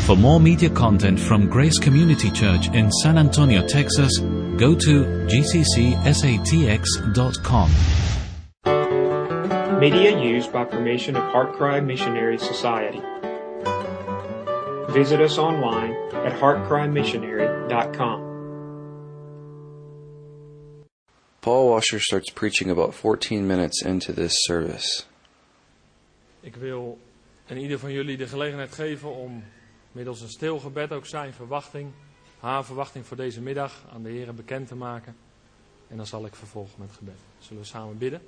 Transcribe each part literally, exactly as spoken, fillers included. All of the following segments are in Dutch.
For more media content from Grace Community Church in San Antonio, Texas, go to g c c s a t x dot com. Media used by permission of Heartcry Missionary Society. Visit us online at heartcry missionary dot com. Paul Washer starts preaching about fourteen minutes into this service. Ik wil in ieder van jullie de gelegenheid geven om middels een stil gebed ook zijn verwachting, haar verwachting voor deze middag aan de Heer bekend te maken. En dan zal ik vervolgen met gebed. Zullen we samen bidden?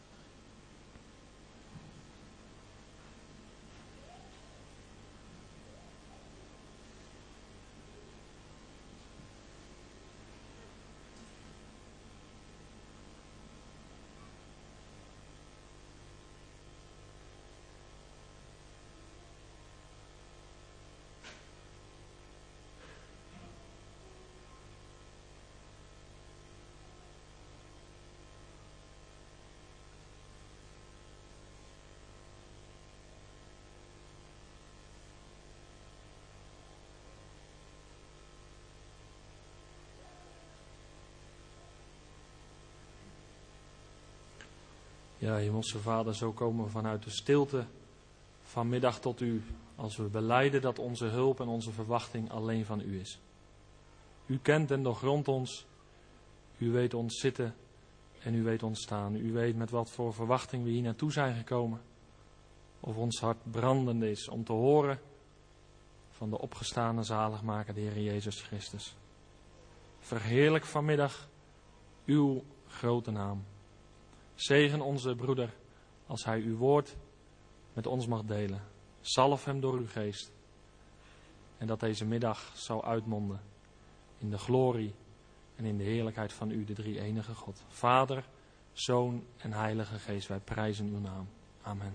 Ja, Hemelse Vader, zo komen we vanuit de stilte vanmiddag tot u, als we belijden dat onze hulp en onze verwachting alleen van u is. U kent en doorgrondt ons, u weet ons zitten en u weet ons staan. U weet met wat voor verwachting we hier naartoe zijn gekomen. Of ons hart brandend is om te horen van de opgestane zaligmaker, de Heer Jezus Christus. Verheerlijk vanmiddag uw grote naam. Zegen onze broeder als hij uw woord met ons mag delen. Zalf hem door uw geest. En dat deze middag zal uitmonden in de glorie en in de heerlijkheid van u, de drie enige God. Vader, Zoon en Heilige Geest, wij prijzen uw naam. Amen.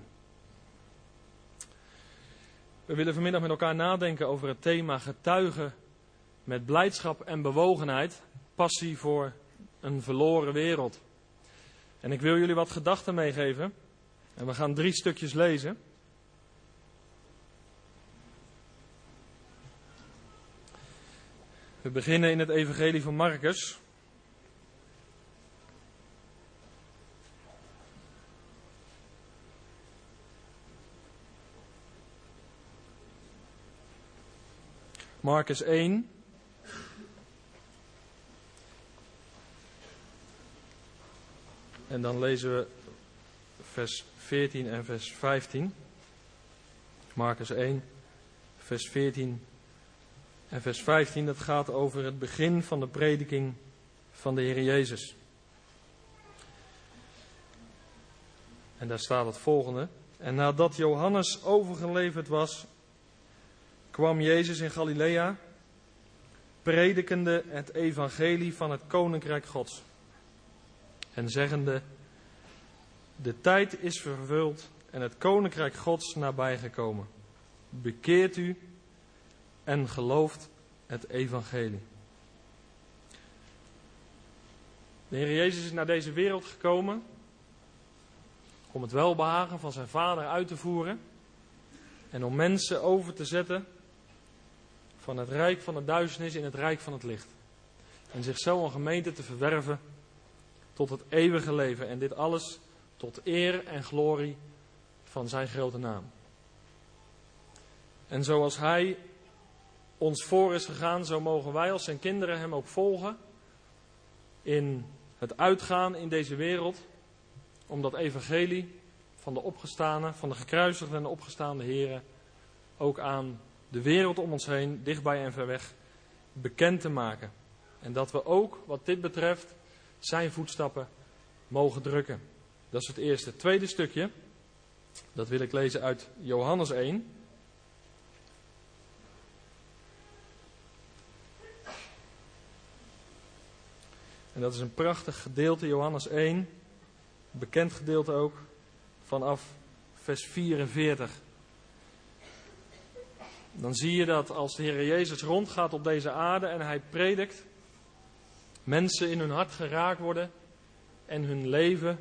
We willen vanmiddag met elkaar nadenken over het thema getuigen met blijdschap en bewogenheid. Passie voor een verloren wereld. En ik wil jullie wat gedachten meegeven. En we gaan drie stukjes lezen. We beginnen in het evangelie van Marcus. Marcus één. En dan lezen we vers veertien en vers vijftien. Marcus één, vers veertien en vers vijftien. Dat gaat over het begin van de prediking van de Heer Jezus. En daar staat het volgende. En nadat Johannes overgeleverd was, kwam Jezus in Galilea, predikende het evangelie van het koninkrijk Gods. En zeggende, de tijd is vervuld en het koninkrijk Gods nabijgekomen. Bekeert u en gelooft het evangelie. De Heer Jezus is naar deze wereld gekomen om het welbehagen van zijn Vader uit te voeren. En om mensen over te zetten van het rijk van de duisternis in het rijk van het licht. En zich zo een gemeente te verwerven tot het eeuwige leven. En dit alles tot eer en glorie van zijn grote naam. En zoals hij ons voor is gegaan, zo mogen wij als zijn kinderen hem ook volgen. In het uitgaan in deze wereld. Om dat evangelie van de opgestane, van de gekruisigde en de opgestaande Here ook aan de wereld om ons heen, dichtbij en ver weg, bekend te maken. En dat we ook, wat dit betreft, zijn voetstappen mogen drukken. Dat is het eerste. Het tweede stukje, dat wil ik lezen uit Johannes één. En dat is een prachtig gedeelte, Johannes één. Bekend gedeelte ook, vanaf vers vierenveertig. Dan zie je dat als de Heer Jezus rondgaat op deze aarde en hij predikt, mensen in hun hart geraakt worden en hun leven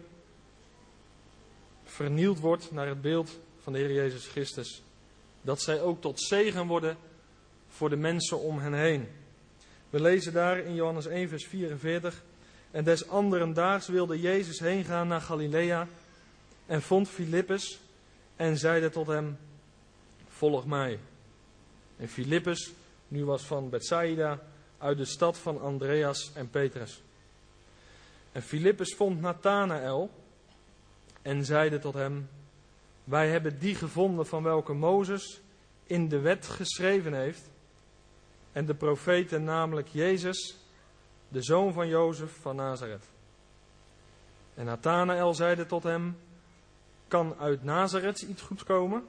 vernield wordt naar het beeld van de Heer Jezus Christus. Dat zij ook tot zegen worden voor de mensen om hen heen. We lezen daar in Johannes één vers vierenveertig. En des anderen daags wilde Jezus heen gaan naar Galilea en vond Filippus en zeide tot hem, volg mij. En Filippus nu was van Bethsaida, uit de stad van Andreas en Petrus. En Filippus vond Nathanaël en zeide tot hem, wij hebben die gevonden van welke Mozes in de wet geschreven heeft en de profeten, namelijk Jezus, de zoon van Jozef van Nazareth. En Nathanaël zeide tot hem, kan uit Nazareth iets goeds komen?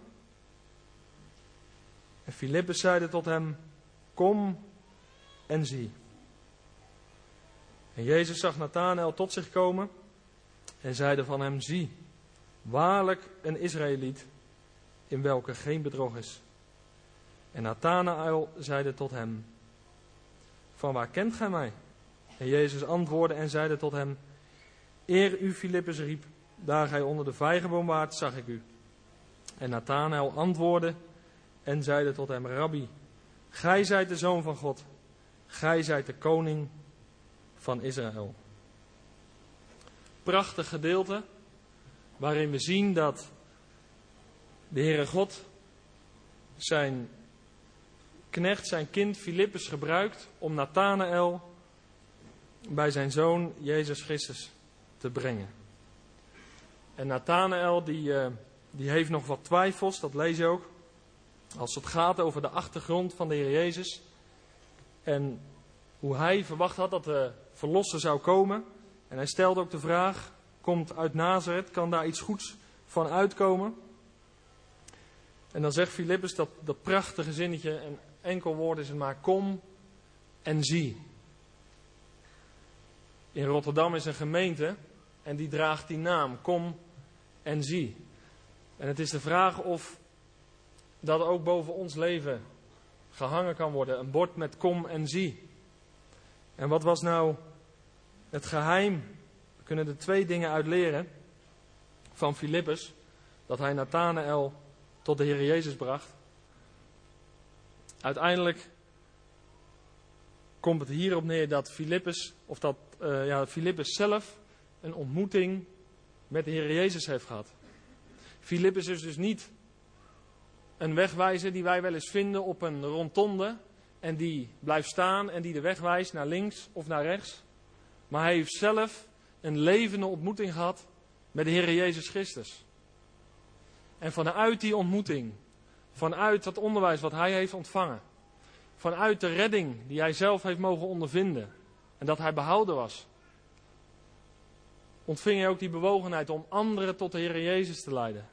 En Filippus zeide tot hem, kom en zie. En Jezus zag Nathanaël tot zich komen en zeide van hem, zie, waarlijk een Israëliet, in welke geen bedrog is. En Nathanaël zeide tot hem, van waar kent gij mij? En Jezus antwoordde en zeide tot hem, eer u Filippus riep, daar gij onder de vijgenboom waart, zag ik u. En Nathanaël antwoordde en zeide tot hem, Rabbi, gij zijt de Zoon van God, gij zijt de koning van Israël. Prachtig gedeelte, waarin we zien dat de Heere God zijn knecht, zijn kind Filippus gebruikt om Nathanaël bij zijn zoon Jezus Christus te brengen. En Nathanaël die, uh, die heeft nog wat twijfels, dat lees je ook. Als het gaat over de achtergrond van de Heer Jezus. En hoe hij verwacht had dat de verlosser zou komen. En hij stelde ook de vraag, komt uit Nazareth, kan daar iets goeds van uitkomen? En dan zegt Filippus dat, dat prachtige zinnetje, een enkel woord is het maar, kom en zie. In Rotterdam is een gemeente en die draagt die naam, kom en zie. En het is de vraag of dat ook boven ons leven gehangen kan worden. Een bord met kom en zie. En wat was nou het geheim? We kunnen er twee dingen uit leren van Filippus. Dat hij Nathanaël tot de Heer Jezus bracht. Uiteindelijk komt het hierop neer dat Filippus, of dat uh, ja, Filippus zelf een ontmoeting met de Heer Jezus heeft gehad. Filippus is dus niet een wegwijzer die wij wel eens vinden op een rondonde en die blijft staan en die de weg wijst naar links of naar rechts. Maar hij heeft zelf een levende ontmoeting gehad met de Heer Jezus Christus. En vanuit die ontmoeting, vanuit dat onderwijs wat hij heeft ontvangen, vanuit de redding die hij zelf heeft mogen ondervinden en dat hij behouden was, ontving hij ook die bewogenheid om anderen tot de Heer Jezus te leiden.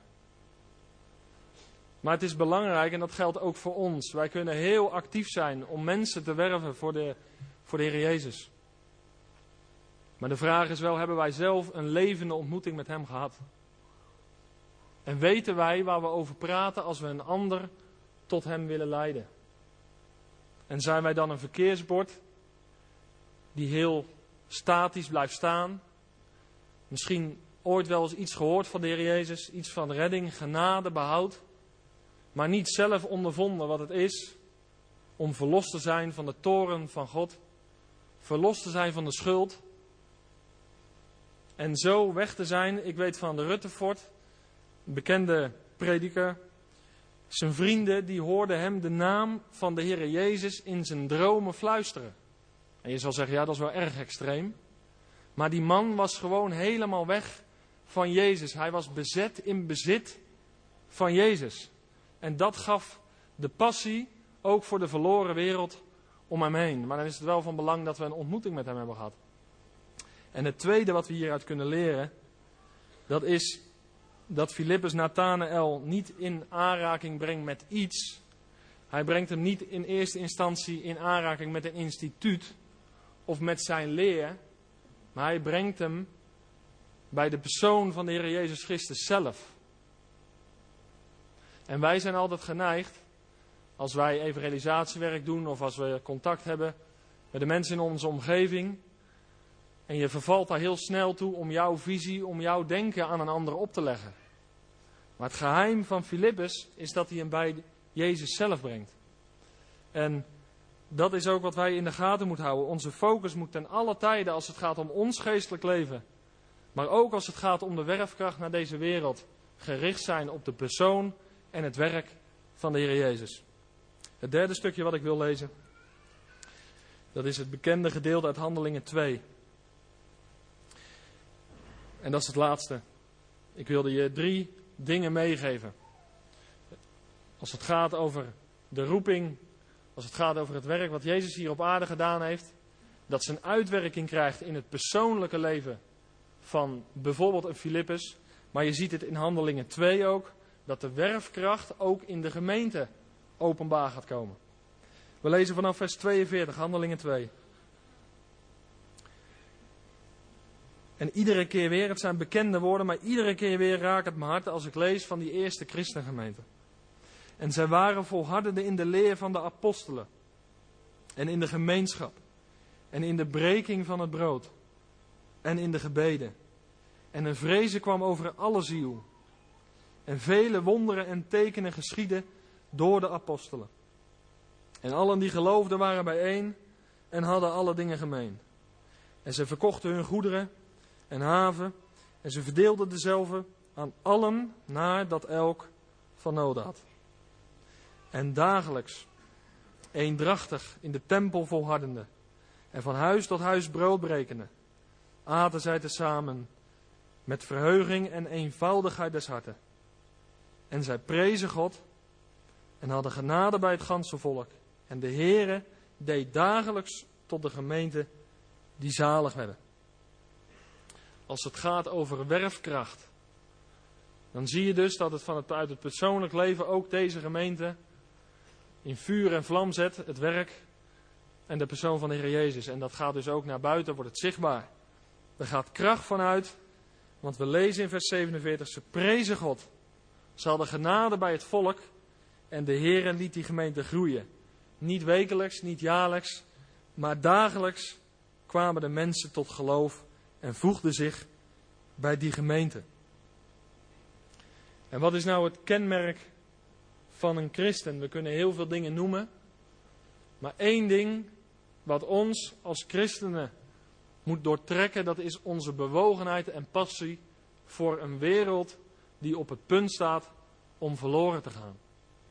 Maar het is belangrijk, en dat geldt ook voor ons, wij kunnen heel actief zijn om mensen te werven voor de, voor de Heer Jezus. Maar de vraag is wel, hebben wij zelf een levende ontmoeting met Hem gehad? En weten wij waar we over praten als we een ander tot Hem willen leiden? En zijn wij dan een verkeersbord die heel statisch blijft staan? Misschien ooit wel eens iets gehoord van de Heer Jezus, iets van redding, genade, behoud, maar niet zelf ondervonden wat het is om verlost te zijn van de toorn van God, verlost te zijn van de schuld en zo weg te zijn. Ik weet van de Rutherford, een bekende prediker, zijn vrienden die hoorden hem de naam van de Heer Jezus in zijn dromen fluisteren. En je zal zeggen, ja, dat is wel erg extreem. Maar die man was gewoon helemaal weg van Jezus. Hij was bezet in bezit van Jezus. En dat gaf de passie ook voor de verloren wereld om hem heen. Maar dan is het wel van belang dat we een ontmoeting met hem hebben gehad. En het tweede wat we hieruit kunnen leren, dat is dat Filippus Nathanaël niet in aanraking brengt met iets. Hij brengt hem niet in eerste instantie in aanraking met een instituut of met zijn leer. Maar hij brengt hem bij de persoon van de Heer Jezus Christus zelf. En wij zijn altijd geneigd, als wij evangelisatiewerk doen of als we contact hebben met de mensen in onze omgeving, en je vervalt daar heel snel toe om jouw visie, om jouw denken aan een ander op te leggen. Maar het geheim van Filippus is dat hij hem bij Jezus zelf brengt. En dat is ook wat wij in de gaten moeten houden. Onze focus moet ten alle tijden, als het gaat om ons geestelijk leven, maar ook als het gaat om de werfkracht naar deze wereld, gericht zijn op de persoon en het werk van de Heer Jezus. Het derde stukje wat ik wil lezen, dat is het bekende gedeelte uit Handelingen twee. En dat is het laatste. Ik wilde je drie dingen meegeven. Als het gaat over de roeping, als het gaat over het werk wat Jezus hier op aarde gedaan heeft, dat zijn uitwerking krijgt in het persoonlijke leven van bijvoorbeeld een Filippus. Maar je ziet het in Handelingen twee ook, dat de werfkracht ook in de gemeente openbaar gaat komen. We lezen vanaf vers tweeënveertig, Handelingen twee. En iedere keer weer, het zijn bekende woorden, maar iedere keer weer raakt het mijn hart als ik lees van die eerste christengemeente. En zij waren volhardende in de leer van de apostelen. En in de gemeenschap. En in de breking van het brood. En in de gebeden. En een vrezen kwam over alle ziel. En vele wonderen en tekenen geschiedden door de apostelen. En allen die geloofden waren bijeen en hadden alle dingen gemeen. En ze verkochten hun goederen en haven. En ze verdeelden dezelfde aan allen naar dat elk van nood had. En dagelijks, eendrachtig in de tempel volhardende en van huis tot huis brood brekende, aten zij tezamen met verheuging en eenvoudigheid des harten. En zij prezen God en hadden genade bij het ganse volk. En de Heere deed dagelijks tot de gemeente die zalig werden. Als het gaat over werfkracht, dan zie je dus dat het vanuit het, het persoonlijk leven ook deze gemeente in vuur en vlam zet, het werk en de persoon van de Heer Jezus. En dat gaat dus ook naar buiten, wordt het zichtbaar. Er gaat kracht vanuit, want we lezen in vers zevenenveertig, ze prezen God. Ze hadden genade bij het volk en de Heer liet die gemeente groeien. Niet wekelijks, niet jaarlijks, maar dagelijks kwamen de mensen tot geloof en voegden zich bij die gemeente. En wat is nou het kenmerk van een christen? We kunnen heel veel dingen noemen, maar één ding wat ons als christenen moet doortrekken, dat is onze bewogenheid en passie voor een wereld die op het punt staat om verloren te gaan.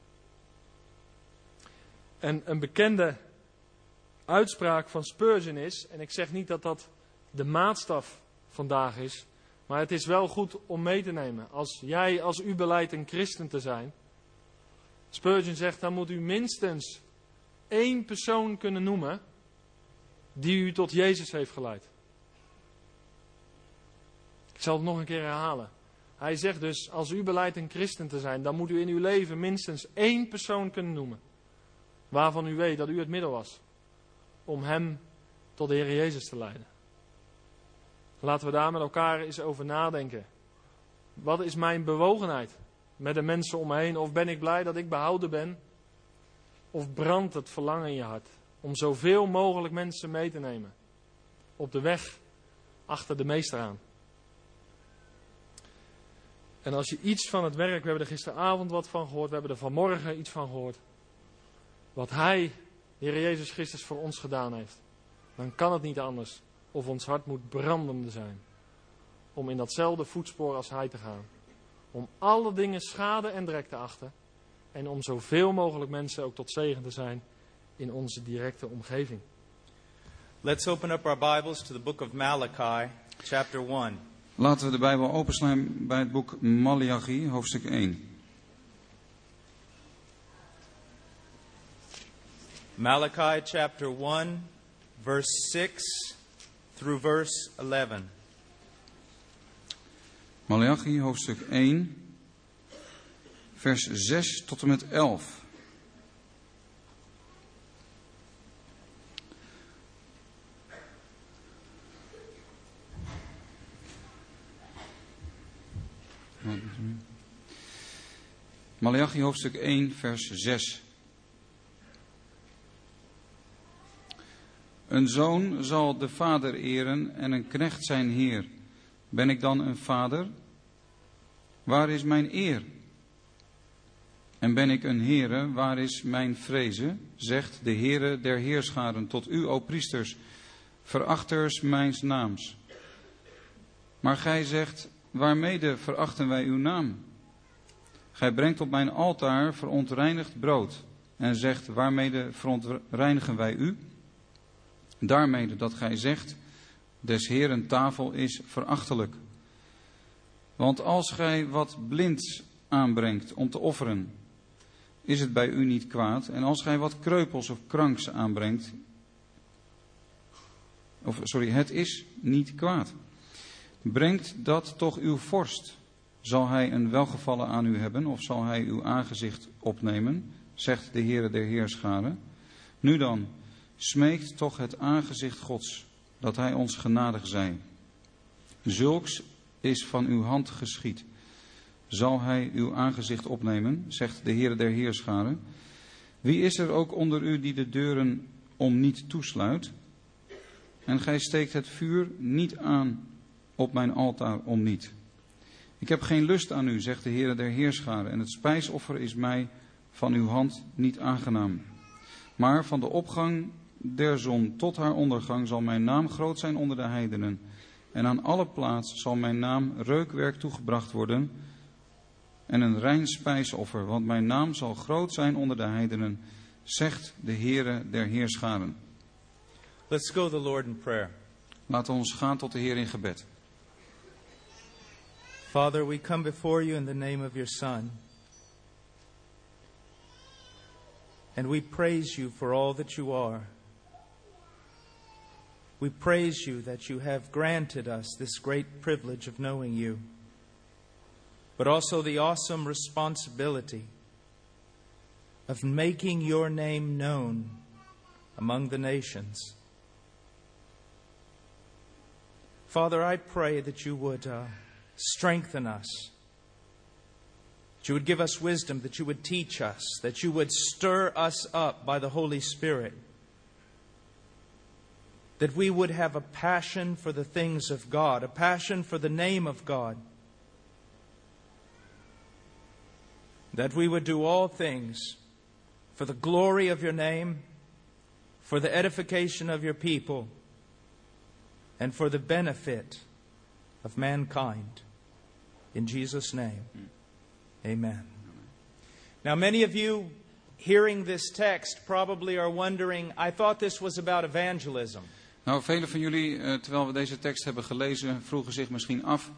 En een bekende uitspraak van Spurgeon is, en ik zeg niet dat dat de maatstaf vandaag is, maar het is wel goed om mee te nemen. Als jij, als u beleidt een christen te zijn, Spurgeon zegt, dan moet u minstens één persoon kunnen noemen die u tot Jezus heeft geleid. Ik zal het nog een keer herhalen. Hij zegt dus, als u beleidt een christen te zijn, dan moet u in uw leven minstens één persoon kunnen noemen, waarvan u weet dat u het middel was om hem tot de Heer Jezus te leiden. Laten we daar met elkaar eens over nadenken. Wat is mijn bewogenheid met de mensen om me heen? Of ben ik blij dat ik behouden ben? Of brandt het verlangen in je hart om zoveel mogelijk mensen mee te nemen op de weg achter de meester aan? En als je iets van het werk, we hebben er gisteravond wat van gehoord, we hebben er vanmorgen iets van gehoord, wat Hij, de Heer Jezus Christus, voor ons gedaan heeft, dan kan het niet anders of ons hart moet brandende zijn om in datzelfde voetspoor als Hij te gaan. Om alle dingen schade en drek te achten en om zoveel mogelijk mensen ook tot zegen te zijn in onze directe omgeving. Let's open up our Bibles to the book of Malachi, chapter one. Laten we de Bijbel openslaan bij het boek Maleachi, hoofdstuk één. Malachi chapter one, verse six through verse eleven. Maleachi, hoofdstuk één, vers zes tot en met elf. Maleachi, hoofdstuk één, vers zes. Een zoon zal de vader eren en een knecht zijn heer. Ben ik dan een vader? Waar is mijn eer? En ben ik een Heere, waar is mijn vrezen? Zegt de Heere der Heerscharen tot u, o priesters, verachters mijns naams. Maar gij zegt, waarmede verachten wij uw naam? Gij brengt op mijn altaar verontreinigd brood en zegt, waarmede verontreinigen wij u? Daarmede dat gij zegt, des Heeren tafel is verachtelijk. Want als gij wat blinds aanbrengt om te offeren, is het bij u niet kwaad. En als gij wat kreupels of kranks aanbrengt, of sorry, het is niet kwaad. Brengt dat toch uw vorst. Zal hij een welgevallen aan u hebben, of zal hij uw aangezicht opnemen, zegt de Heere der Heerscharen. Nu dan, smeekt toch het aangezicht Gods, dat hij ons genadig zij. Zulks is van uw hand geschied. Zal hij uw aangezicht opnemen, zegt de Heere der Heerscharen. Wie is er ook onder u die de deuren om niet toesluit? En gij steekt het vuur niet aan op mijn altaar om niet. Ik heb geen lust aan u, zegt de Heere der Heerscharen, en het spijsoffer is mij van uw hand niet aangenaam. Maar van de opgang der zon tot haar ondergang zal mijn naam groot zijn onder de heidenen. En aan alle plaats zal mijn naam reukwerk toegebracht worden en een rein spijsoffer, want mijn naam zal groot zijn onder de heidenen, zegt de Heere der Heerscharen. Let's go to the Lord in prayer. Laten we ons gaan tot de Heer in gebed. Father, we come before you in the name of your Son. And we praise you for all that you are. We praise you that you have granted us this great privilege of knowing you, but also the awesome responsibility of making your name known among the nations. Father, I pray that you would uh, strengthen us, that you would give us wisdom, that you would teach us, that you would stir us up by the Holy Spirit, that we would have a passion for the things of God, a passion for the name of God, that we would do all things for the glory of your name, for the edification of your people, and for the benefit of mankind. In Jesus' name, amen. Now, many of you hearing this text probably are wondering, I thought this was about evangelism. Nou, velen van jullie, uh, terwijl we deze tekst hebben gelezen, vroegen zich misschien af.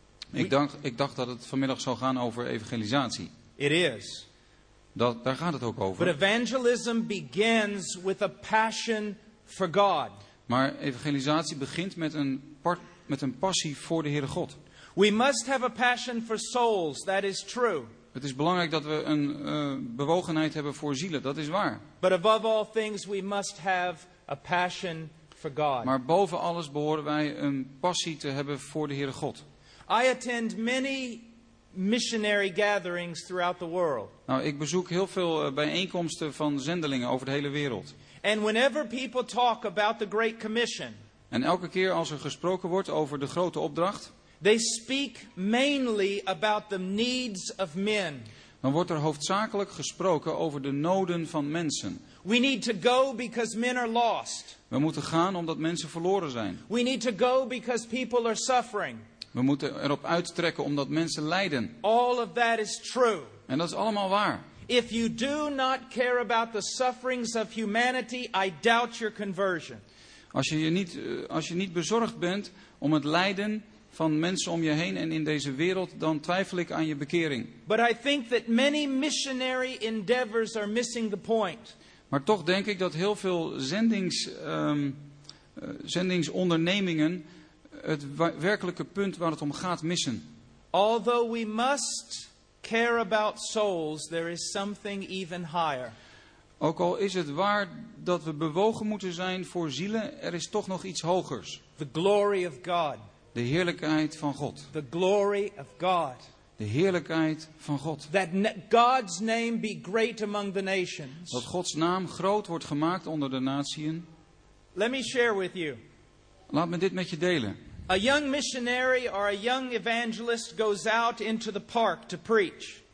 Ik dacht, ik dacht dat het vanmiddag zou gaan over evangelisatie. It is. Dat, daar gaat het ook over. But evangelism begins with a passion for God. Maar evangelisatie begint met een, part, met een passie voor de Heere God. We must have a passion for souls, that is true. Het is belangrijk dat we een uh, bewogenheid hebben voor zielen, dat is waar. But above all things we must have a passion for God. Maar boven alles behoren wij een passie te hebben voor de Heere God. I attend many missionary gatherings throughout the world. Nou, ik bezoek heel veel uh, bijeenkomsten van zendelingen over de hele wereld. And whenever people talk about the Great Commission, en elke keer als er gesproken wordt over de grote opdracht, they speak mainly about the needs of men. Dan wordt er hoofdzakelijk gesproken over de noden van mensen. We need to go because men are lost. We moeten gaan omdat mensen verloren zijn. We need to go because people are suffering. We moeten erop uittrekken omdat mensen lijden. All of that is true. En dat is allemaal waar. If you do not care about the sufferings of humanity, I doubt your conversion. Als je, je niet, als je niet bezorgd bent om het lijden van mensen om je heen en in deze wereld, dan twijfel ik aan je bekering. But I think that many missionary endeavors are missing the point. Maar toch denk ik dat heel veel zendings, um, uh, zendingsondernemingen het werkelijke punt waar het om gaat missen. Although we must care about souls, there is something even higher. Ook al is het waar dat we bewogen moeten zijn voor zielen, er is toch nog iets hogers. The glory of God. De heerlijkheid van God. The glory of God. De heerlijkheid van God. That God's name be great among the nations. Dat Gods naam groot wordt gemaakt onder de natieën. Let me share with you. Laat me dit met je delen. A young missionary or a young evangelist goes out into the park to preach.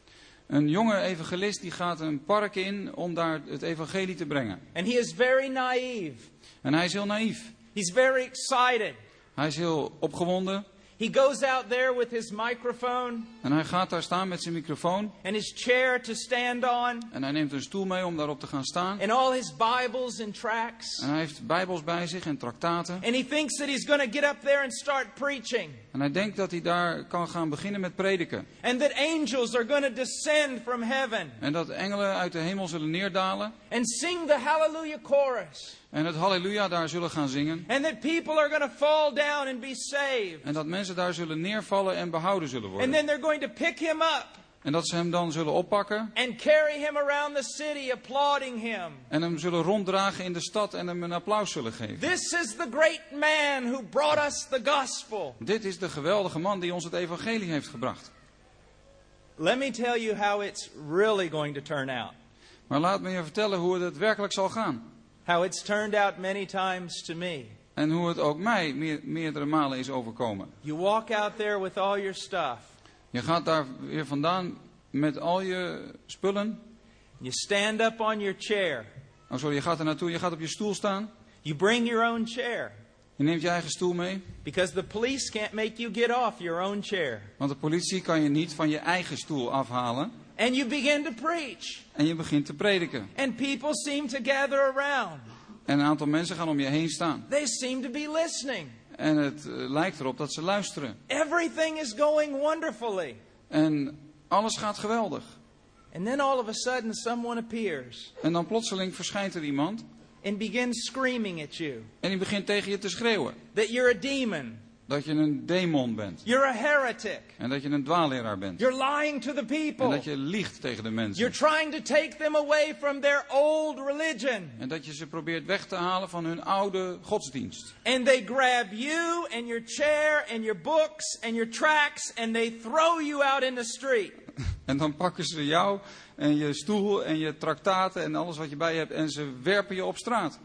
Een jonge evangelist die gaat een park in om daar het evangelie te brengen. And he is very naive. En hij is heel naïef. He's very excited. Hij is heel opgewonden. He goes out there with his microphone En hij gaat daar staan met zijn microfoon. and his chair to stand on En hij neemt een stoel mee om daarop te gaan staan. and all his Bibles and tracts. En hij heeft bijbels bij zich en traktaten. And he thinks that he's going to get up there and start preaching. En hij denkt dat hij daar kan gaan beginnen met prediken. And that angels are going to descend from heaven En dat engelen uit de hemel zullen neerdalen. and sing the Hallelujah chorus. En het halleluja daar zullen gaan zingen. And that people are going to fall down and be saved. En dat mensen daar zullen neervallen en behouden zullen And worden. then they're going to pick him up En dat ze hem dan zullen oppakken. and carry him around the city, applauding him. En hem zullen ronddragen in de stad en hem een applaus zullen geven. This is the great man who brought us the gospel. Dit is de geweldige man die ons het evangelie heeft gebracht. Let me tell you how it's really going to turn out. Maar laat me je vertellen hoe het werkelijk zal gaan. How it's turned out many times to me. En hoe het ook mij meer, meerdere malen is overkomen. You walk out there with all your stuff. Je gaat daar weer vandaan met al je spullen. You stand up on your chair. Oh sorry, je gaat er naartoe, je gaat op je stoel staan. You bring your own chair. Je neemt je eigen stoel mee. Because the police can't make you get off your own chair. Want de politie kan je niet van je eigen stoel afhalen. And you begin to preach. En je begint te prediken. And people seem to gather around. En een aantal mensen gaan om je heen staan. They seem to be listening. En het uh, lijkt erop dat ze luisteren. Everything is going wonderfully. En alles gaat geweldig. And then all of a sudden someone appears En dan plotseling verschijnt er iemand. and begins screaming at you En die begint tegen je te schreeuwen. that you're a demon. Dat je een demon bent. You're a heretic. En dat je een dwaalleraar bent. You're lying to the En people. dat je liegt tegen de mensen. You're trying to take them away from their old religion. En dat je ze probeert weg te halen van hun oude godsdienst. And they grab you and your chair and your books and your tracts and they throw you out in the street. En dan pakken ze jou en je stoel en je traktaten en alles wat je bij je hebt en ze werpen je op straat.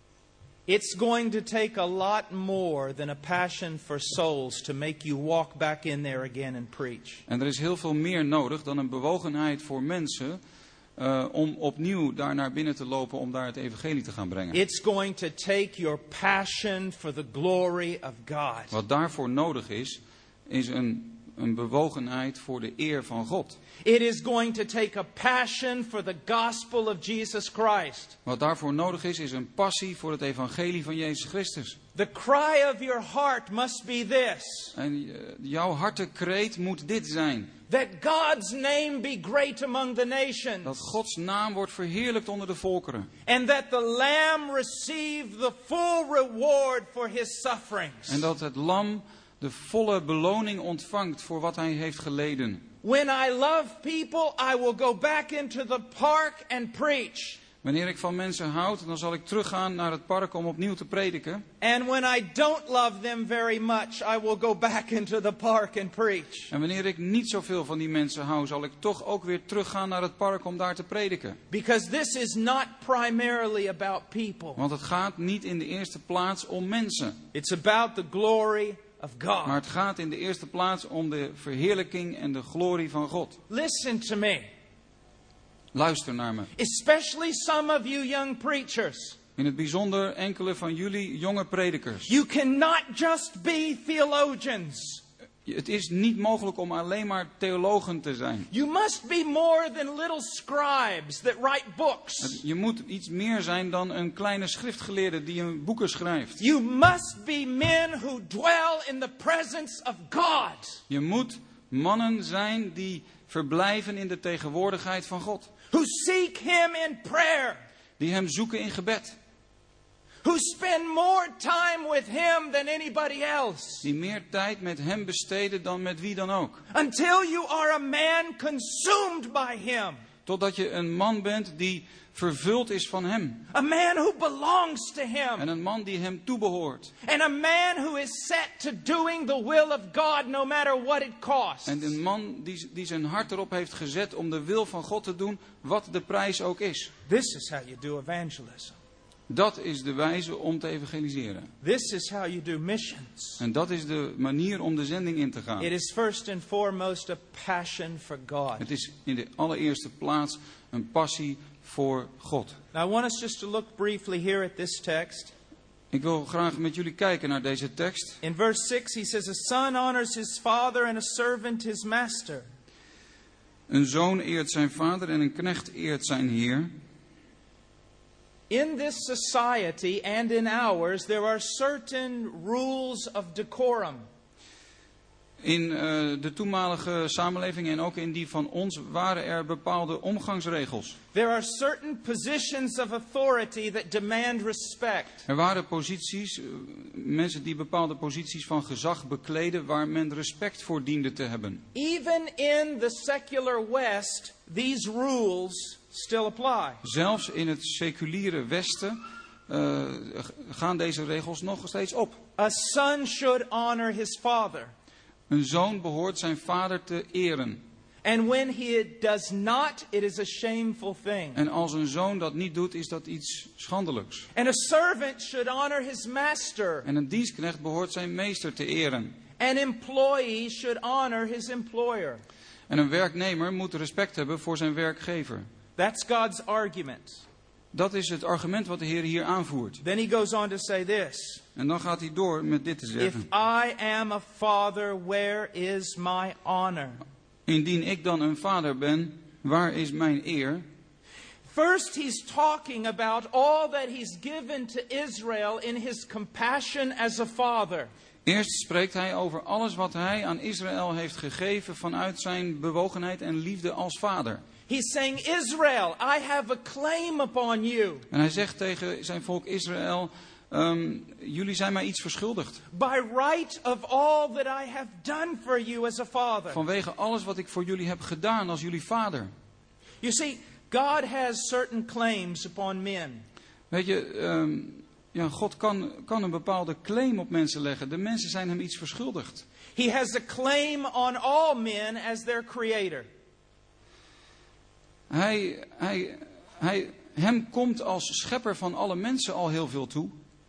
It's going to take a lot more than a passion for souls to make you walk back in there again and preach. En er is heel veel meer nodig dan een bewogenheid voor mensen uh, om opnieuw daar naar binnen te lopen om daar het evangelie te gaan brengen. It's going to take your passion for the glory of God. Wat daarvoor nodig is, is een, een bewogenheid voor de eer van God. It is going to take a passion for the gospel of Jesus Christ. Wat daarvoor nodig is, is een passie voor het evangelie van Jezus Christus. The cry of your heart must be this. En uh, jouw hartekreet moet dit zijn. That God's name be great among the nations. Dat Gods naam wordt verheerlijkt onder de volkeren. And that the Lamb receive the full reward for his sufferings. En dat het lam de volle beloning ontvangt voor wat hij heeft geleden. When I love people, I will go back into the park and preach. Wanneer ik van mensen houd, dan zal ik teruggaan naar het park om opnieuw te prediken. And when I don't love them very much, I will go back into the park and preach. En wanneer ik niet zoveel van die mensen hou, zal ik toch ook weer teruggaan naar het park om daar te prediken. Because this is not primarily about people. Want het gaat niet in de eerste plaats om mensen. It's about the glory of God. Maar het gaat in de eerste plaats om de verheerlijking en de glorie van God. Listen to me. Luister naar me. Especially some of you young preachers. In het bijzonder enkele van jullie jonge predikers. You cannot just be theologians. Het is niet mogelijk om alleen maar theologen te zijn. You must be more than little scribes that write books. Je moet iets meer zijn dan een kleine schriftgeleerde die een boeken schrijft. You must be men who dwell in the presence of God. Je moet mannen zijn die verblijven in de tegenwoordigheid van God. Who seek him in prayer. Die hem zoeken in gebed. Who spend more time with him than anybody else. Die meer tijd met hem besteden dan met wie dan ook. Until you are a man consumed by him. Totdat je een man bent die vervuld is van hem. A man who belongs to him. En een man die hem toebehoort. And a man who is set to doing the will of God no matter what it costs. En een man die, die zijn hart erop heeft gezet om de wil van God te doen, wat de prijs ook is. This is how you do evangelism. Dat is de wijze om te evangeliseren. This is how you do missions. En dat is de manier om de zending in te gaan. It is first and foremost a passion for God. Het is in de allereerste plaats een passie voor God. Now I want us just to look briefly here at this text. Ik wil graag met jullie kijken naar deze tekst. In verse six he says, a son honors his father and a servant his master. Een zoon eert zijn vader en een knecht eert zijn heer. In this society and in ours, there are certain rules of decorum. In uh, de toenmalige samenleving en ook in die van ons waren er bepaalde omgangsregels. There are certain positions of authority that demand respect. Er waren posities, uh, mensen die bepaalde posities van gezag bekleden waar men respect voor diende te hebben. Even in the secular West, these rules still apply. Zelfs in het seculiere Westen uh, gaan deze regels nog steeds op. A son should honor his father. Een zoon behoort zijn vader te eren. And when he does not, it is a shameful thing. En als een zoon dat niet doet, is dat iets schandelijks. And a servant should honor his master. En een dienstknecht behoort zijn meester te eren. An employee should honor his employer. En een werknemer moet respect hebben voor zijn werkgever. That's God's argument. Dat is het argument wat de Heer hier aanvoert. Then he goes on to say this. En dan gaat hij door met dit te If zeggen. I am a father, where is my honor? Indien ik dan een vader ben, waar is mijn eer? First, he's talking about all that he's given to Israel in his compassion as a father. Eerst spreekt hij over alles wat hij aan Israël heeft gegeven vanuit zijn bewogenheid en liefde als vader. He's saying, Israel, I have a claim upon you. En hij zegt tegen zijn volk Israël, um, jullie zijn mij iets verschuldigd. By right of all that I have done for you as a father. Vanwege alles wat ik voor jullie heb gedaan als jullie vader. You see, God has certain claims upon men. Weet je, um, ja, God kan, kan een bepaalde claim op mensen leggen. De mensen zijn hem iets verschuldigd. He has a claim on all men as their creator. Hij, hij, hij, hem komt als schepper van alle mensen al heel veel toe.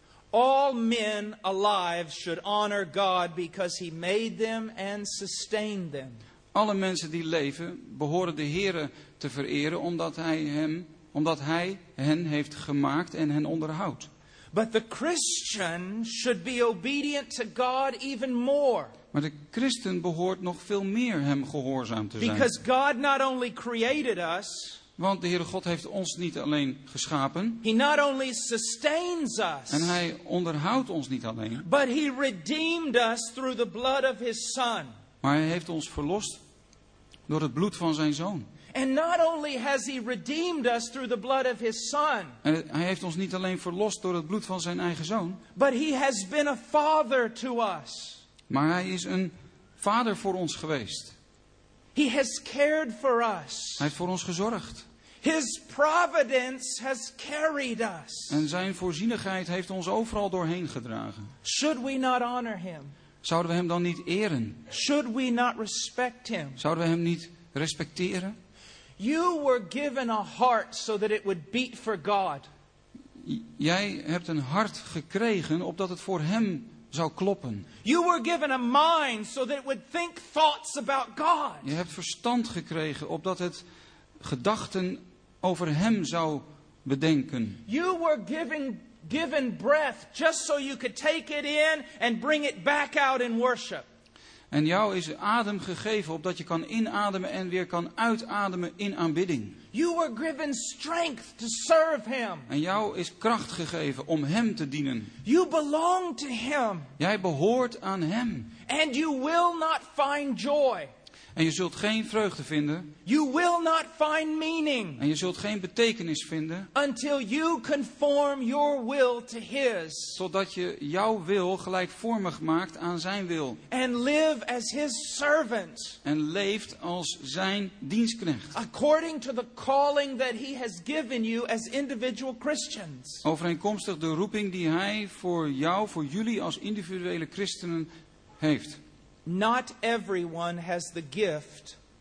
All men alive should honor God because he made them and sustained them. Alle mensen die leven behoren de Heere te vereren omdat hij, hem, omdat hij hen heeft gemaakt en hen onderhoudt. But the Christian should be obedient to God even more. Maar de christen behoort nog veel meer hem gehoorzaam te zijn. Because God not only created us, Want de Heere God heeft ons niet alleen geschapen. he not only sustains us, En hij onderhoudt ons niet alleen. but he redeemed us through the blood of his son. Maar hij heeft ons verlost door het bloed van zijn zoon. And not only has he redeemed us through the blood of his son, En hij heeft ons niet alleen verlost door het bloed van zijn eigen zoon. but he has been a father to us. Maar hij is een vader voor ons geweest. He has cared for us. Hij heeft voor ons gezorgd. His providence has carried us. En zijn voorzienigheid heeft ons overal doorheen gedragen. Should we not honor him? Zouden we hem dan niet eren? Should we not respect him? Zouden we hem niet respecteren? You were given a heart so that it would beat for God. J- Jij hebt een hart gekregen opdat het voor hem zou kloppen. You were given a mind so that it would think thoughts about God. Je hebt verstand gekregen opdat het gedachten over hem zou bedenken. You were given, given breath just so you could take it in and bring it back out in worship. En jou is adem gegeven opdat je kan inademen en weer kan uitademen in aanbidding. You were given strength to serve him. En jou is kracht gegeven om hem te dienen. You belong to him. Jij behoort aan hem. And you will not find joy. En je zult geen vreugde vinden. You will not find meaning. En je zult geen betekenis vinden. Until you conform your will to his. Totdat je jouw wil gelijkvormig maakt aan zijn wil. And live as his servant. En leeft als zijn dienstknecht. According to the calling that he has given you as individual Christians. Overeenkomstig de roeping die hij voor jou, voor jullie als individuele christenen heeft. Not everyone has the gift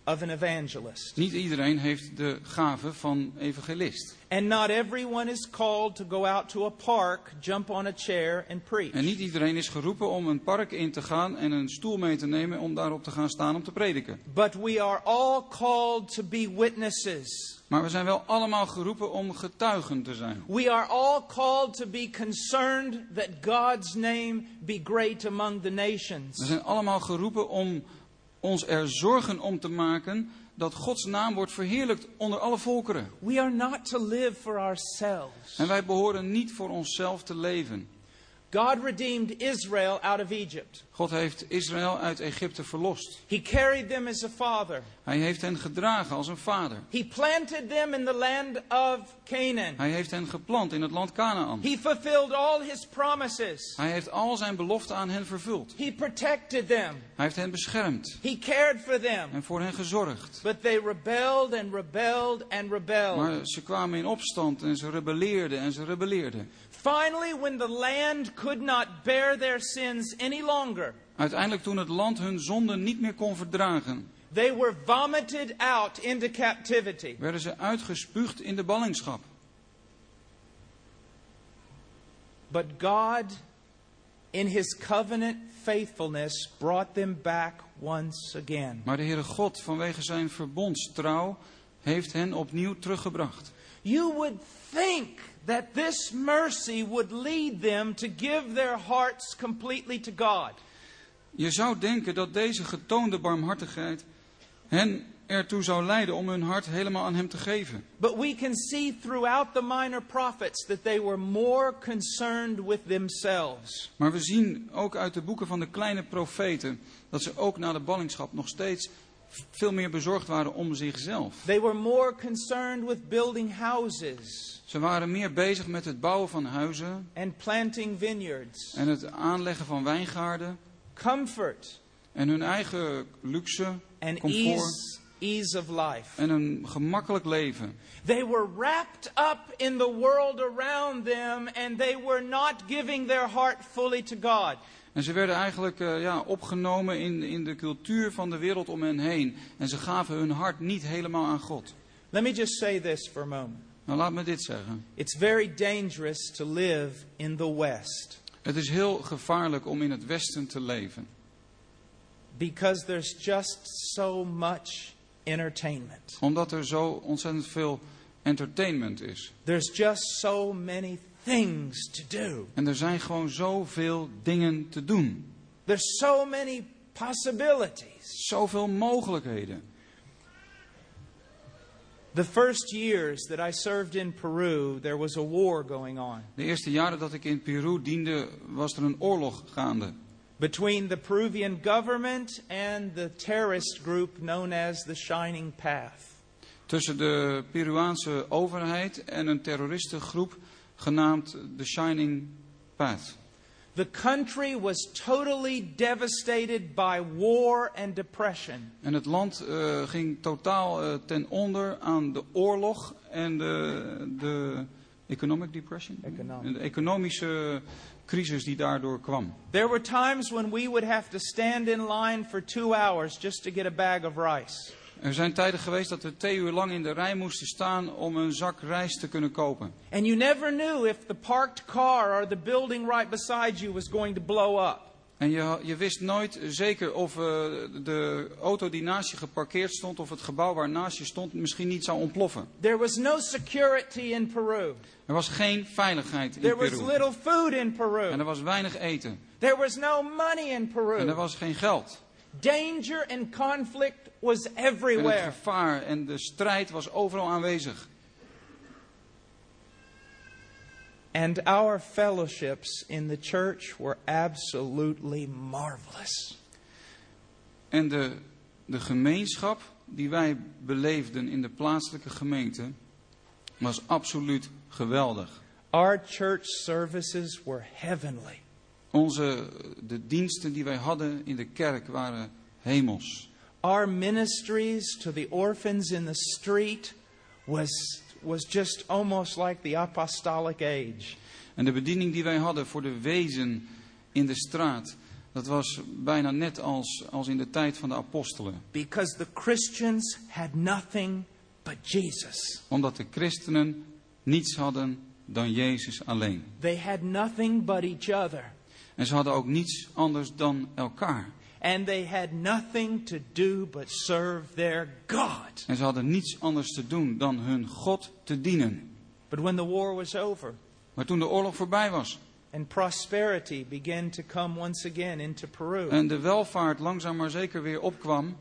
of an evangelist. Niet iedereen heeft de gave van evangelist. And not everyone is called to go out to a park, jump on a chair and preach. En niet iedereen is geroepen om een park in te gaan en een stoel mee te nemen om daarop te gaan staan om te prediken. But we are all called to be witnesses. Maar we zijn wel allemaal geroepen om getuigen te zijn. We are all called to be concerned that God's name be great among the nations. We zijn allemaal geroepen om ons er zorgen om te maken dat Gods naam wordt verheerlijkt onder alle volkeren. We are not to live for ourselves. En wij behoren niet voor onszelf te leven. God redeemed Israel out of Egypt. God heeft Israël uit Egypte verlost. He carried them as a father. Hij heeft hen gedragen als een vader. He planted them in the land of Canaan. Hij heeft hen geplant in het land Kanaan. He fulfilled all his promises. Hij heeft al zijn beloften aan hen vervuld. He protected them. Hij heeft hen beschermd He cared for them. en voor hen gezorgd. But they rebelled and rebelled and rebelled. Maar ze kwamen in opstand en ze rebelleerden en ze rebelleerden. Finally, when the land could not bear their sins any longer, Uiteindelijk toen het land hun zonden niet meer kon verdragen, they were vomited out into captivity. werden ze uitgespuugd in de ballingschap. But God, in his covenant faithfulness, brought them back once again. Maar de Heere God, vanwege zijn verbondstrouw, heeft hen opnieuw teruggebracht. You would think that this mercy would lead them to give their hearts completely to God. Je zou denken dat deze getoonde barmhartigheid hen ertoe zou leiden om hun hart helemaal aan hem te geven. But we can see throughout the minor prophets that they were more concerned with themselves. Maar we zien ook uit de boeken van de kleine profeten dat ze ook na de ballingschap nog steeds veel meer bezorgd waren om zichzelf. They were more concerned with building houses Ze waren meer bezig met het bouwen van huizen and planting vineyards. en het aanleggen van wijngaarden Comfort en hun eigen luxe, and comfort ease, ease of life. en een gemakkelijk leven. They were wrapped up in the world around them and they were not giving their heart fully to God. En ze werden eigenlijk uh, ja, opgenomen in, in de cultuur van de wereld om hen heen. En ze gaven hun hart niet helemaal aan God. Let me just say this for a moment. Nou, laat me dit zeggen. It's very dangerous to live in the West Het is heel gevaarlijk om in het Westen te leven. because there's just so much entertainment. Omdat er zo ontzettend veel entertainment is. There's just so many things to do. En er zijn gewoon zoveel dingen te doen. There's so many possibilities. Zoveel mogelijkheden. The first years that I served in Peru, there was a war going on De eerste jaren dat ik in Peru diende, was er een oorlog gaande. between the Peruvian government and the terrorist group known as the Shining Path. Tussen de Peruaanse overheid en een terroristengroep genaamd The Shining Path. The country was totally devastated by war and depression. En het land uh, ging totaal uh, ten onder aan de oorlog en de, de economic depression. Economic. En de economische crisis die daardoor kwam. There were times when we would have to stand in line for two hours just to get a bag of rice. Er zijn tijden geweest dat we twee uur lang in de rij moesten staan om een zak rijst te kunnen kopen. And you never knew if the parked car or the building right beside you was going to blow up. En je, je wist nooit zeker of uh, de auto die naast je geparkeerd stond of het gebouw waar naast je stond misschien niet zou ontploffen. There was no security in Peru. Er was geen veiligheid in There was Peru. little food in En Peru. er was weinig eten. There was no money in En er Peru. was geen geld. Danger and conflict was En het everywhere. gevaar en de strijd was overal aanwezig. And our fellowships in the church were absolutely marvelous. En de, de gemeenschap die wij beleefden in de plaatselijke gemeente was absoluut geweldig. Our church services were heavenly. Onze, de diensten die wij hadden in de kerk waren hemels. Our ministries to the orphans in the street was, was just almost like the apostolic age. En de bediening die wij hadden voor de wezen in de straat Dat was bijna net als, als in de tijd van de apostelen. Because the Christians had nothing but Jesus. Omdat de christenen niets hadden dan Jezus alleen. They had nothing but each other. En ze hadden ook niets anders dan elkaar. And they had nothing to do but serve their God. En ze hadden niets anders te doen dan hun God te dienen. But when the war was over, Maar toen de oorlog voorbij was and prosperity began to come once again into Peru, en de welvaart langzaam maar zeker weer opkwam,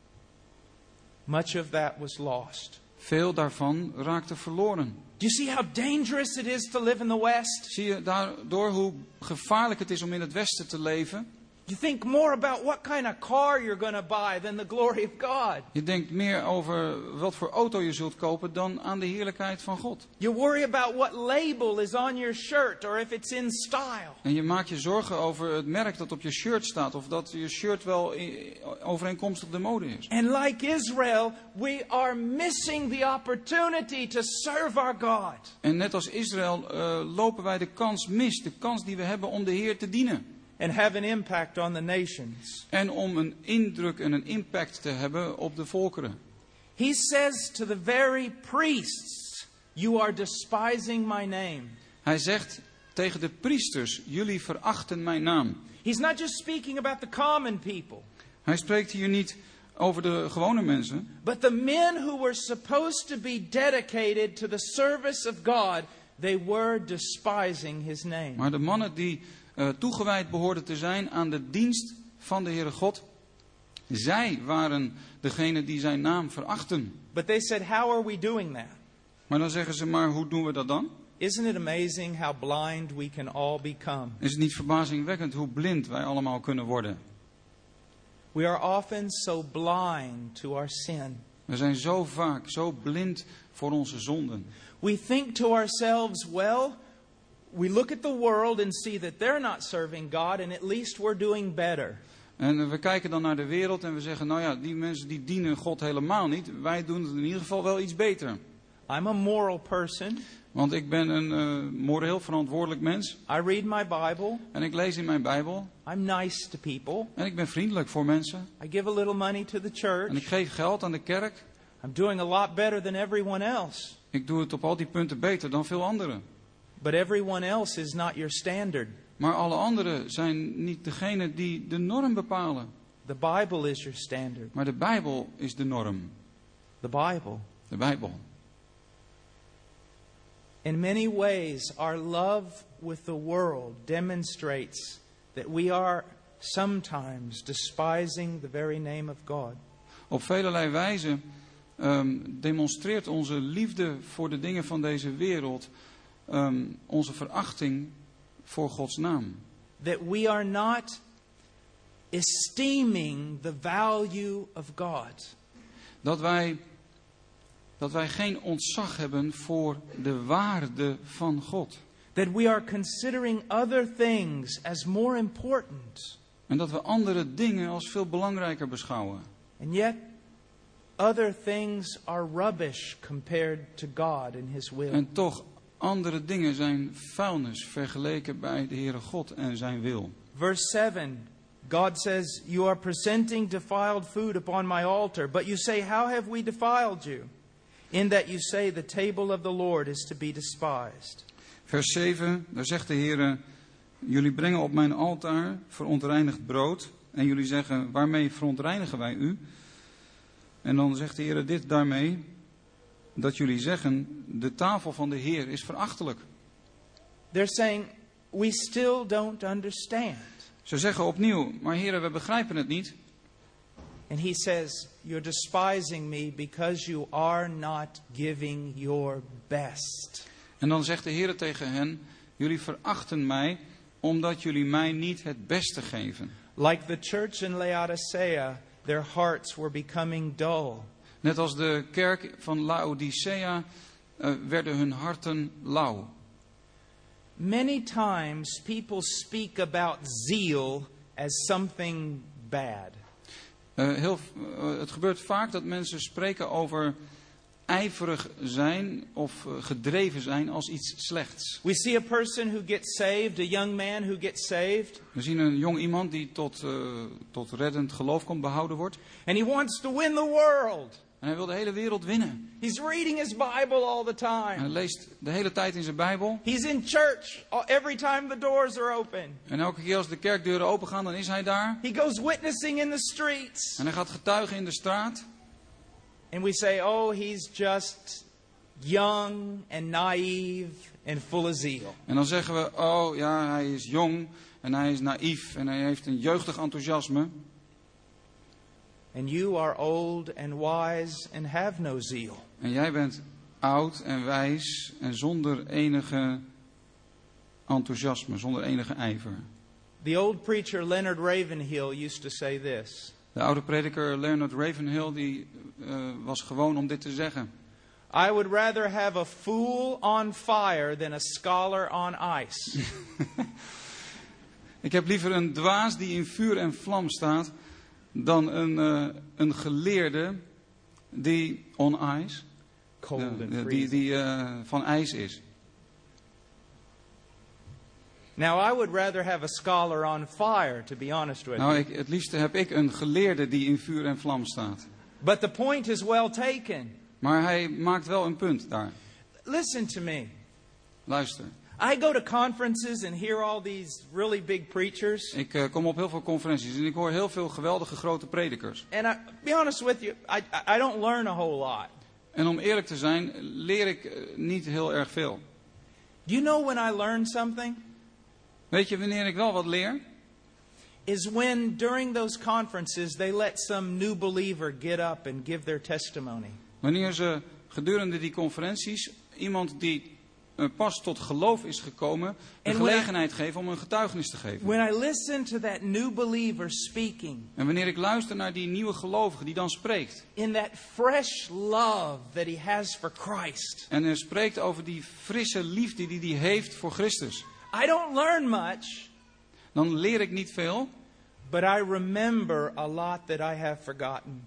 much of that was lost. veel daarvan raakte verloren. Do you see how dangerous it is to live in the West? Zie je daardoor hoe gevaarlijk het is om in het Westen te leven? You think more about what kind of car you're going to buy than the glory of God. Je denkt meer over wat voor auto je zult kopen dan aan de heerlijkheid van God. You worry about what label is on your shirt or if it's in style. En je maakt je zorgen over het merk dat op je shirt staat, of dat je shirt wel overeenkomstig de mode is. And like Israel, we are missing the opportunity to serve our God. En net als Israël uh, lopen wij de kans mis, de kans die we hebben om de Heer te dienen. And have an impact on the nations. En om een indruk en een impact te hebben op de volkeren. He says to the very priests, you are despising my name. Hij zegt tegen de priesters, jullie verachten mijn naam. He's not just speaking about the common people. Hij spreekt hier niet over de gewone mensen. But the men who were supposed to be dedicated to the service of God, they were despising his name. Maar de mannen die uh, toegewijd behoorden te zijn aan de dienst van de Heere God, zij waren degene die zijn naam verachten. But they said, how are we doing that? Maar dan zeggen ze, maar hoe doen we dat dan? Isn't it amazing how blind we can all become? Is het niet verbazingwekkend hoe blind wij allemaal kunnen worden? We are often so blind to our sin. We zijn zo vaak zo blind voor onze zonden. We think to ourselves, well, we look at the world and see that they're not serving God and at least we're doing better. En we kijken dan naar de wereld en we zeggen, nou ja, die mensen die dienen God helemaal niet. Wij doen het in ieder geval wel iets beter. I'm a moral person. Want ik ben een uh, moreel verantwoordelijk mens. I read my Bible. En ik lees in mijn Bijbel. I'm nice to people. En ik ben vriendelijk voor mensen. I give a little money to the church. En ik geef geld aan de kerk. I'm doing a lot better than everyone else. Ik doe het op al die punten beter dan veel anderen. But everyone else is not your standard. Maar alle anderen zijn niet degene die de norm bepalen. The Bible is your standard. Maar de Bijbel is de norm. The Bible. De Bijbel. In many ways, our love with the world demonstrates that we are sometimes despising the very name of God. Op velelei wijze um, demonstreert onze liefde voor de dingen van deze wereld um, onze verachting voor Gods naam. That we are not esteeming the value of God. Dat wij, dat wij geen ontzag hebben voor de waarde van God. That we are considering other things as more important. En dat we andere dingen als veel belangrijker beschouwen. And yet, other things are rubbish compared to God and His will. En toch, andere dingen zijn vuilnis vergeleken bij de Heere God en zijn wil. Verse seven, God says, you are presenting defiled food upon my altar, but you say, how have we defiled you? In that you say, the table of the Lord is to be despised. Vers zeven, daar zegt de Heere, jullie brengen op mijn altaar verontreinigd brood. En jullie zeggen, waarmee verontreinigen wij u? En dan zegt de Heere dit daarmee, dat jullie zeggen, de tafel van de Heer is verachtelijk. They're saying, we still don't understand. Ze zeggen opnieuw, maar Heere, we begrijpen het niet. And He says, you're despising me because you are not giving your best. En dan zegt de Heere tegen hen, jullie verachten mij omdat jullie mij niet het beste geven. Like the church in Laodicea, their hearts were becoming dull. Net als de kerk van Laodicea uh, werden hun harten lauw. Many times people speak about zeal as something bad. Uh, heel, uh, het gebeurt vaak dat mensen spreken over ijverig zijn of uh, gedreven zijn als iets slechts. We see a person who gets saved, a young man who gets saved. We zien een jong iemand die tot, uh, tot reddend geloof komt, behouden wordt. And he wants to win the world. En hij wil de hele wereld winnen. He's reading his Bible all the En hij time. leest de hele tijd in zijn Bijbel. He's in church every time the doors are open. En elke keer als de kerkdeuren open gaan, dan is hij daar. He goes witnessing in the streets. En hij gaat getuigen in de straat. And we say, oh, he's just young and naive and full of zeal. En dan zeggen we, oh ja, hij is jong en hij is naïef en hij heeft een jeugdig enthousiasme. And you are old and wise and have no zeal. En jij bent oud en wijs en zonder enige enthousiasme, zonder enige ijver. The old preacher Leonard Ravenhill used to say this. De oude prediker Leonard Ravenhill die uh, was gewoon om dit te zeggen. I would rather have a fool on fire than a scholar on ice. Ik heb liever een dwaas die in vuur en vlam staat dan een, uh, een geleerde die on ice, Cold uh, and die, freezing. die uh, van ijs is. Now, I would rather have a scholar on fire, to be honest with Nou, you. ik, het liefste heb ik een geleerde die in vuur en vlam staat. But the point is well taken. Maar hij maakt wel een punt daar. Listen to me. Luister, I go to conferences and hear all these really big preachers. ik uh, kom op heel veel conferenties en ik hoor heel veel geweldige grote predikers. And I be honest with you, I, I I don't learn a whole lot. En om eerlijk te zijn, leer ik uh, niet heel erg veel. Do you know when I learn something? Weet je wanneer ik wel wat leer? Is when during those conferences they let some new believer get up and give their testimony. Wanneer ze gedurende die conferenties iemand die uh, pas tot geloof is gekomen, de And when I- gelegenheid geven om een getuigenis te geven. When I listen to that new believer speaking En wanneer ik luister naar die nieuwe gelovige die dan spreekt. in that fresh love that he has for Christ, En hij spreekt over die frisse liefde die hij heeft voor Christus. I don't learn much, Dan leer ik niet veel, but I remember a lot that I have forgotten.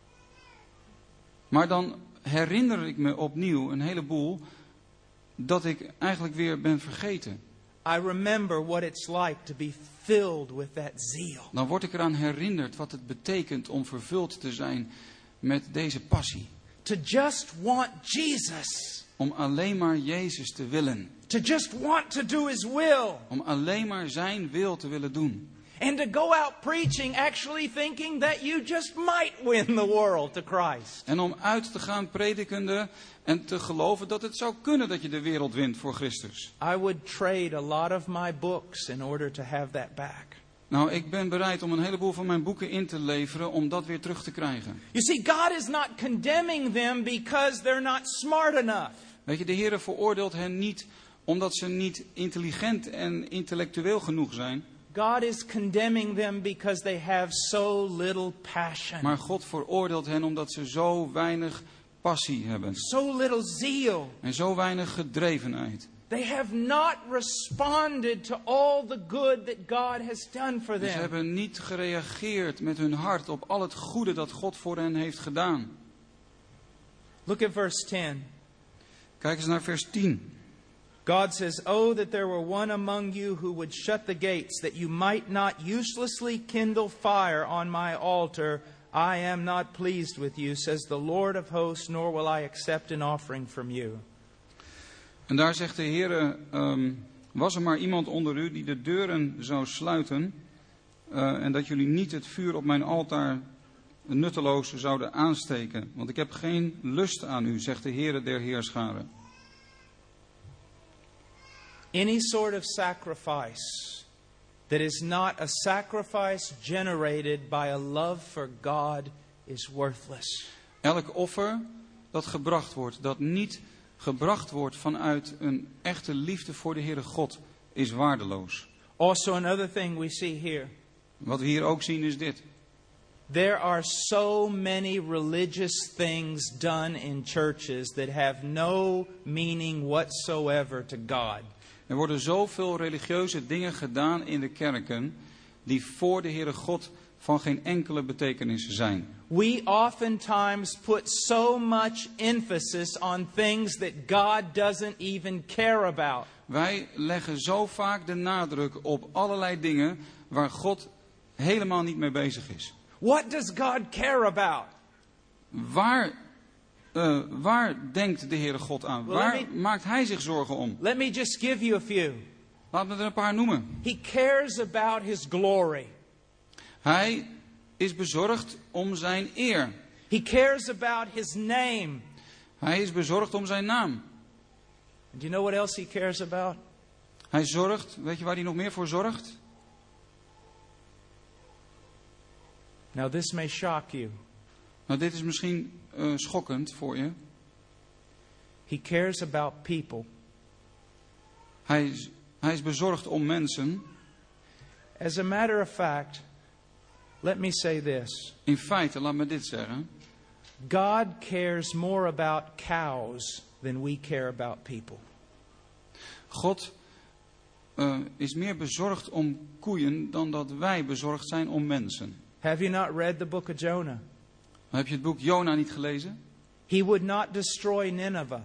maar dan herinner ik me opnieuw een heleboel dat ik eigenlijk weer ben vergeten. I remember what it's like to be filled with that zeal. Dan word ik eraan herinnerd wat het betekent om vervuld te zijn met deze passie. To just want Jesus. Om alleen maar Jezus te willen. To just want to do his will. Om alleen maar zijn wil te willen doen. And to go out preaching actually thinking that you just might win the world to Christ. En om uit te gaan predikende en te geloven dat het zou kunnen dat je de wereld wint voor Christus. I would trade a lot of my books in order to have that back. Nou, ik ben bereid om een heleboel van mijn boeken in te leveren om dat weer terug te krijgen. You see, God is not condemning them because they're not smart enough. Weet je, de Heer veroordeelt hen niet omdat ze niet intelligent en intellectueel genoeg zijn. God is condemning them because they have so little passion. Maar God veroordeelt hen omdat ze zo weinig passie hebben. So little zeal. En zo weinig gedrevenheid. They have not responded to all the good that God has done for Ze them. hebben niet gereageerd met hun hart op al het goede dat God voor hen heeft gedaan. Look at verse ten. Kijk eens naar vers tien. God says, "Oh, that there were one among you who would shut the gates, that you might not uselessly kindle fire on my altar. I am not pleased with you, says the Lord of hosts, nor will I accept an offering from you." En daar zegt de Heer, um, was er maar iemand onder u die de deuren zou sluiten, uh, en dat jullie niet het vuur op mijn altaar nutteloos zouden aansteken. Want ik heb geen lust aan u, zegt de Heer der Heerscharen. Any sort of sacrifice that is not a sacrifice generated by a love for God is worthless. Elk offer dat gebracht wordt, dat niet gebracht wordt vanuit een echte liefde voor de Heere God, is waardeloos. Also, another thing we see here. Wat we hier ook zien is dit. There are so many religious things done in churches that have no meaning whatsoever to God. Er worden zoveel religieuze dingen gedaan in de kerken die voor de Heere God van geen enkele betekenis zijn. We oftentimes put so much emphasis on things that God doesn't even care about. Wij leggen zo vaak de nadruk op allerlei dingen waar God helemaal niet mee bezig is. What does God care about? Waar, uh, waar denkt de Heere God aan? Well, Waar let me- maakt Hij zich zorgen om? Let me just give you a few. Laten we er een paar noemen. He cares about His glory. Hij is bezorgd om zijn eer. He cares about His name. Hij is bezorgd om zijn naam. Do you know what else He cares about? Hij zorgt, weet je waar hij nog meer voor zorgt? Now this may shock you. Nou, dit is misschien uh, schokkend voor je. He cares about people. Hij is, hij is bezorgd om mensen. As a matter of fact, let me say this. In feite, laat me dit zeggen. God cares more about cows than we care about people. God uh, is meer bezorgd om koeien dan dat wij bezorgd zijn om mensen. Have you not read the book of Jonah? Heb je het boek Jona niet gelezen? He would not destroy Nineveh.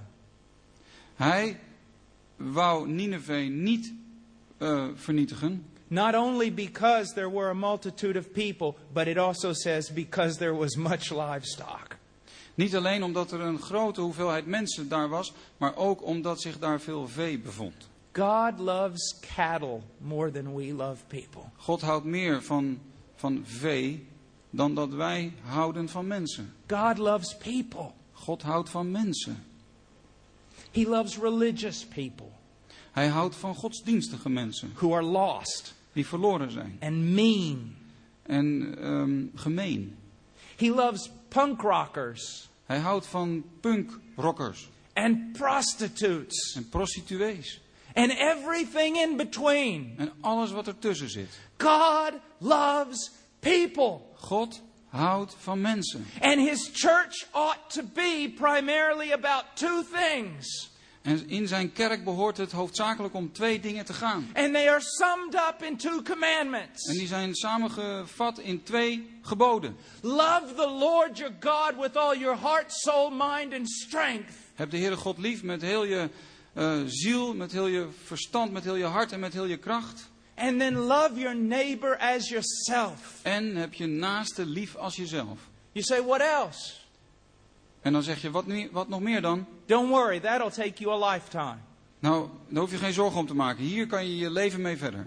Hij wou Nineveh niet uh, vernietigen. Not only because there were a multitude of people, but it also says because there was much livestock. Niet alleen omdat er een grote hoeveelheid mensen daar was, maar ook omdat zich daar veel vee bevond. God loves cattle more than we love people. God houdt meer van, van vee dan dat wij houden van mensen. God loves people. God houdt van mensen. He loves religious people Hij houdt van godsdienstige mensen who are lost die verloren zijn and mean. en um, gemeen. He loves punk rockers Hij houdt van punkrockers and prostitutes en prostituees and everything in between. en alles wat ertussen zit. God loves people. God houdt van mensen. And His church ought to be primarily about two things. En in zijn kerk behoort het hoofdzakelijk om twee dingen te gaan. And they are summed up in two commandments. En die zijn samengevat in twee geboden. Love the Lord your God with all your heart, soul, mind and strength. Heb de Heere God lief met heel je uh, ziel, met heel je verstand, met heel je hart en met heel je kracht. And then love your neighbor as yourself. En heb je naaste lief als jezelf. You say, what else? En dan zeg je, wat, nie- wat nog meer dan? Don't worry, that'll take you a lifetime. Nou, daar hoef je geen zorgen om te maken. Hier kan je je leven mee verder.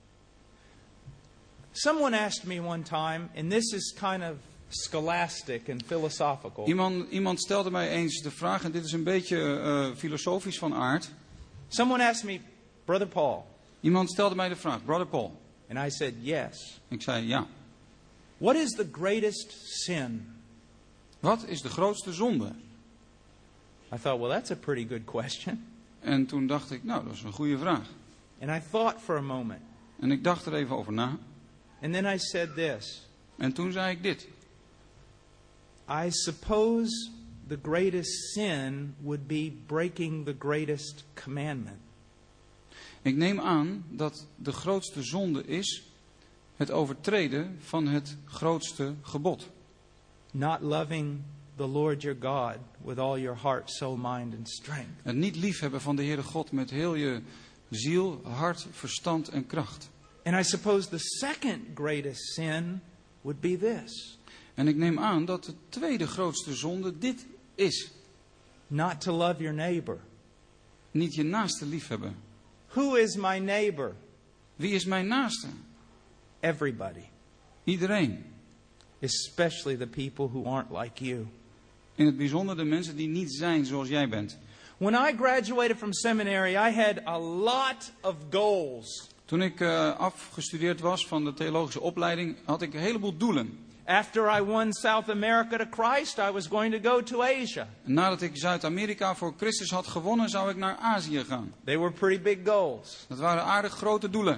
Someone asked me one time, and this is kind of scholastic and philosophical. Iemand, iemand stelde mij eens de vraag, en dit is een beetje uh, filosofisch van aard. Someone asked me, Brother Paul, Iemand stelde mij de vraag, Brother Paul. and I said, yes. Ik zei, ja. What is the greatest sin? Wat is de grootste zonde? I thought, well, that's a pretty good question. En toen dacht ik, nou, dat is een goede vraag. And I thought for a moment. En ik dacht er even over na. And then I said this. En toen zei ik dit. I suppose the greatest sin would be breaking the greatest commandment. Ik neem aan dat de grootste zonde is het overtreden van het grootste gebod. Not loving the Lord your God with all your heart, soul, mind and strength. Het niet liefhebben van de Heere God met heel je ziel, hart, verstand en kracht. And I suppose the second greatest sin would be this. En ik neem aan dat de tweede grootste zonde dit is. Not to love your neighbor. Niet je naaste liefhebben. Who is my neighbor? Wie is mijn naaste? Everybody. Iedereen. Especially the people who aren't like you. In het bijzonder de mensen die niet zijn zoals jij bent. When I graduated from seminary, I had a lot of goals. Toen ik uh, afgestudeerd was van de theologische opleiding, had ik een heleboel doelen. After I won South America to Christ, I was going to go to Asia. En nadat ik Zuid-Amerika voor Christus had gewonnen, zou ik naar Azië gaan. They were pretty big goals. Dat waren aardig grote doelen.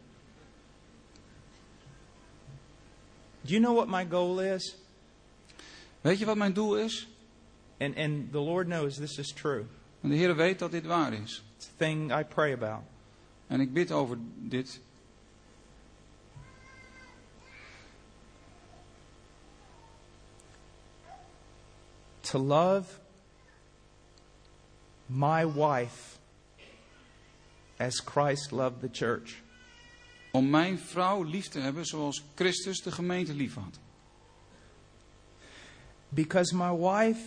Do you know what my goal is? Weet je wat mijn doel is? And, and the Lord knows this is true. En de Heer weet dat dit waar is. It's a thing I pray about. En ik bid over dit. to love my wife as Christ loved the church. Om mijn vrouw lief te hebben zoals Christus de gemeente lief had. Because my wife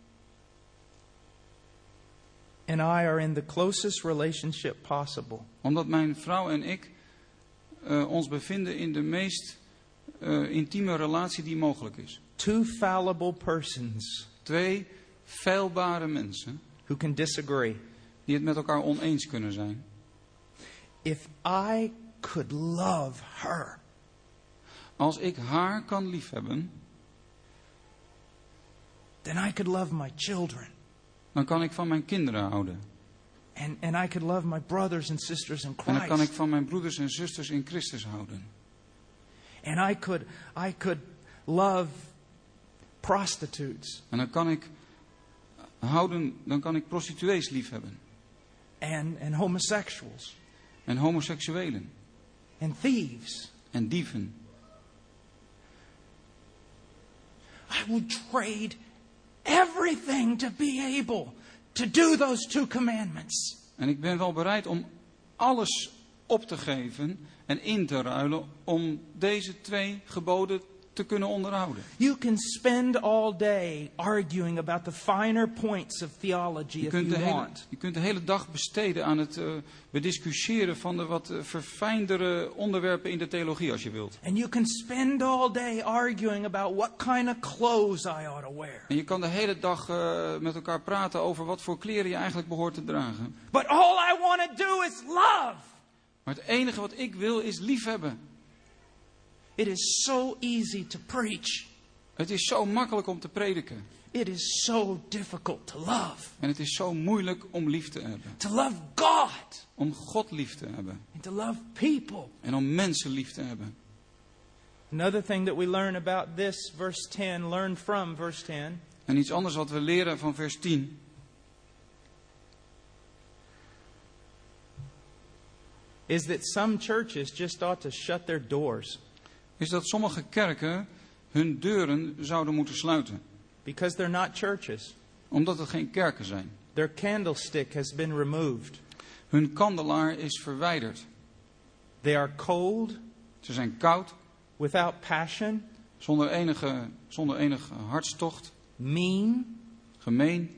and I are in the closest relationship possible. Omdat mijn vrouw en ik uh, ons bevinden in de meest uh, intieme relatie die mogelijk is. Two fallible persons. Twee feilbare mensen. Who can disagree. Die het met elkaar oneens kunnen zijn. If I could love her. Als ik haar kan liefhebben. Then I could love my children. Dan kan ik van mijn kinderen houden. And, and I could love my brothers and sisters in Christ. En dan kan ik van mijn broeders en zusters in Christus houden. And I could, I could love prostitutes. En dan kan ik houden, dan kan ik prostituees liefhebben. And, and homosexuals. En homoseksuelen. And thieves. En dieven. I would trade everything to be able to do those two commandments. En ik ben wel bereid om alles op te geven en in te ruilen om deze twee geboden te kunnen onderhouden. You can spend all day arguing about the finer points of theology Je if kunt, de you hele, want. je kunt de hele dag besteden aan het uh, bediscussiëren van de wat uh, verfijndere onderwerpen in de theologie als je wilt. And you can spend all day arguing about what kind of clothes I ought to wear. En je kan de hele dag uh, met elkaar praten over wat voor kleren je eigenlijk behoort te dragen. But all I want to do is love. Maar het enige wat ik wil is liefhebben. It is so easy to preach. Het is zo makkelijk om te prediken. It is so difficult to love. En het is zo moeilijk om lief te hebben. To love God. Om God lief te hebben. And to love people. En om mensen lief te hebben. Another thing that we learn about this, verse ten, learn from verse ten. En iets anders wat we leren van vers tien. Is that some churches just ought to shut their doors. Is dat sommige kerken hun deuren zouden moeten sluiten. Because they're not churches. Omdat het geen kerken zijn. Their candlestick has been removed. Hun kandelaar is verwijderd. They are cold. Ze zijn koud. Without passion. Zonder enige, zonder enige hartstocht. Mean. Gemeen.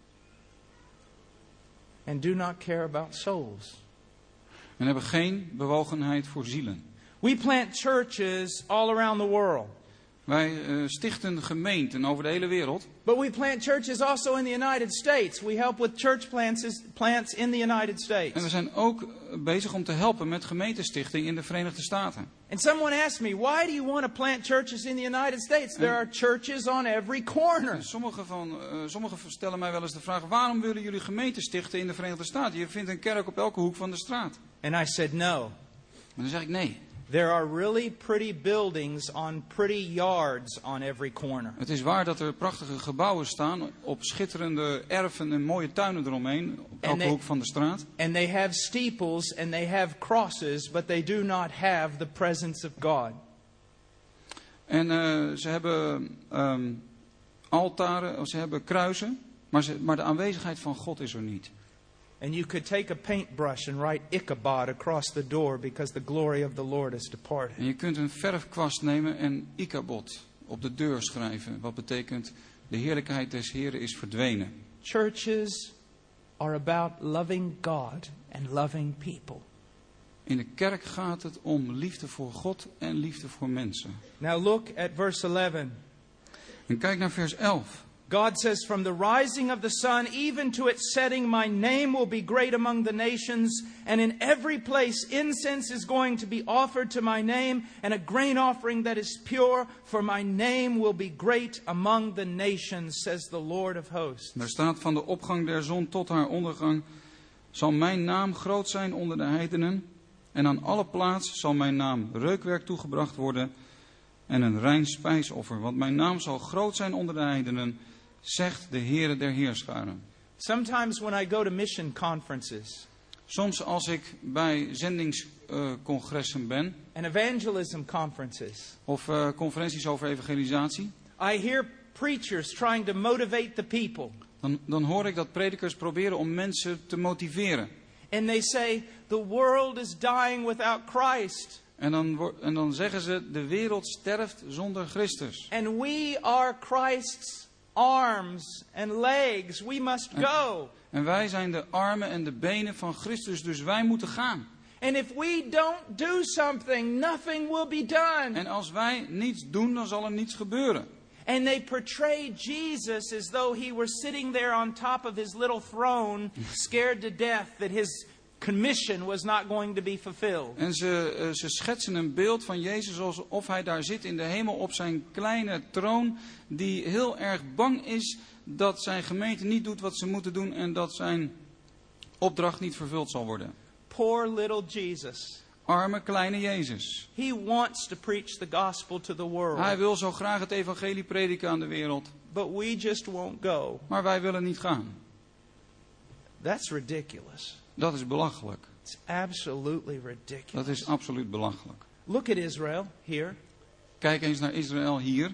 And do not care about souls. En hebben geen bewogenheid voor zielen. We plant churches all around the world. Wij uh, stichten gemeenten over de hele wereld. But we plant churches also in the United States. We help with church plants, plants in the United States. En we zijn ook bezig om te helpen met gemeentestichting in de Verenigde Staten. And someone asked me, why do you want to plant churches in the United States? There are churches on every corner. Sommigen van, uh, sommige stellen mij wel eens de vraag, waarom willen jullie gemeenten stichten in de Verenigde Staten? Je vindt een kerk op elke hoek van de straat. And I said no. En dan zeg ik nee. There are really pretty buildings on pretty yards on every corner. Het is waar dat er prachtige gebouwen staan op schitterende erven en mooie tuinen eromheen op elke they, hoek van de straat. And they have steeples and they have crosses, but they do not have the presence of God. En uh, ze hebben um, altaren, ze hebben kruisen, maar, ze, maar de aanwezigheid van God is er niet. And you could take a paintbrush and write Ichabod across the door because the glory of the Lord has departed. En je kunt een verfkwast nemen en Ichabod op de deur schrijven. Wat betekent de heerlijkheid des Heren is verdwenen. Churches are about loving God and loving people. In de kerk gaat het om liefde voor God en liefde voor mensen. Now look at verse eleven. En kijk naar vers elf. God says, from the rising of the sun even to its setting, my name will be great among the nations. And in every place incense is going to be offered to my name, and a grain offering that is pure. For my name will be great among the nations, says the Lord of hosts. Daar staat, van de opgang der zon tot haar ondergang zal mijn naam groot zijn onder de heidenen. En aan alle plaats zal mijn naam reukwerk toegebracht worden en een rein spijsoffer. Want mijn naam zal groot zijn onder de heidenen, zegt de Heere der Heerscharen. Sometimes when I go to mission conferences. Soms als ik bij zendingscongressen uh, ben. And evangelism conferences. Of uh, conferenties over evangelisatie. I hear preachers trying to motivate the people. Dan, dan hoor ik dat predikers proberen om mensen te motiveren. And they say, the world is dying without Christ. En dan, wo- en dan zeggen ze, de wereld sterft zonder Christus. And we are Christ's arms and legs. We must go. En wij zijn de armen en de benen van Christus, dus wij moeten gaan. And if we don't do something, nothing will be done. En als wij niets doen, dan zal er niets gebeuren. And they portray Jesus as though he were sitting there on top of his little throne, scared to death that his commission was not going to be fulfilled. En ze, uh, ze schetsen een beeld van Jezus alsof hij daar zit in de hemel op zijn kleine troon, die heel erg bang is dat zijn gemeente niet doet wat ze moeten doen en dat zijn opdracht niet vervuld zal worden. Poor little Jesus. Arme kleine Jezus. He wants to preach the gospel to the world. Hij wil zo graag het evangelie prediken aan de wereld, But we just won't go. maar wij willen niet gaan. That's ridiculous. Dat is belachelijk. It's absolutely ridiculous. Dat is absoluut belachelijk. Look at Israel here. Kijk eens naar Israël hier.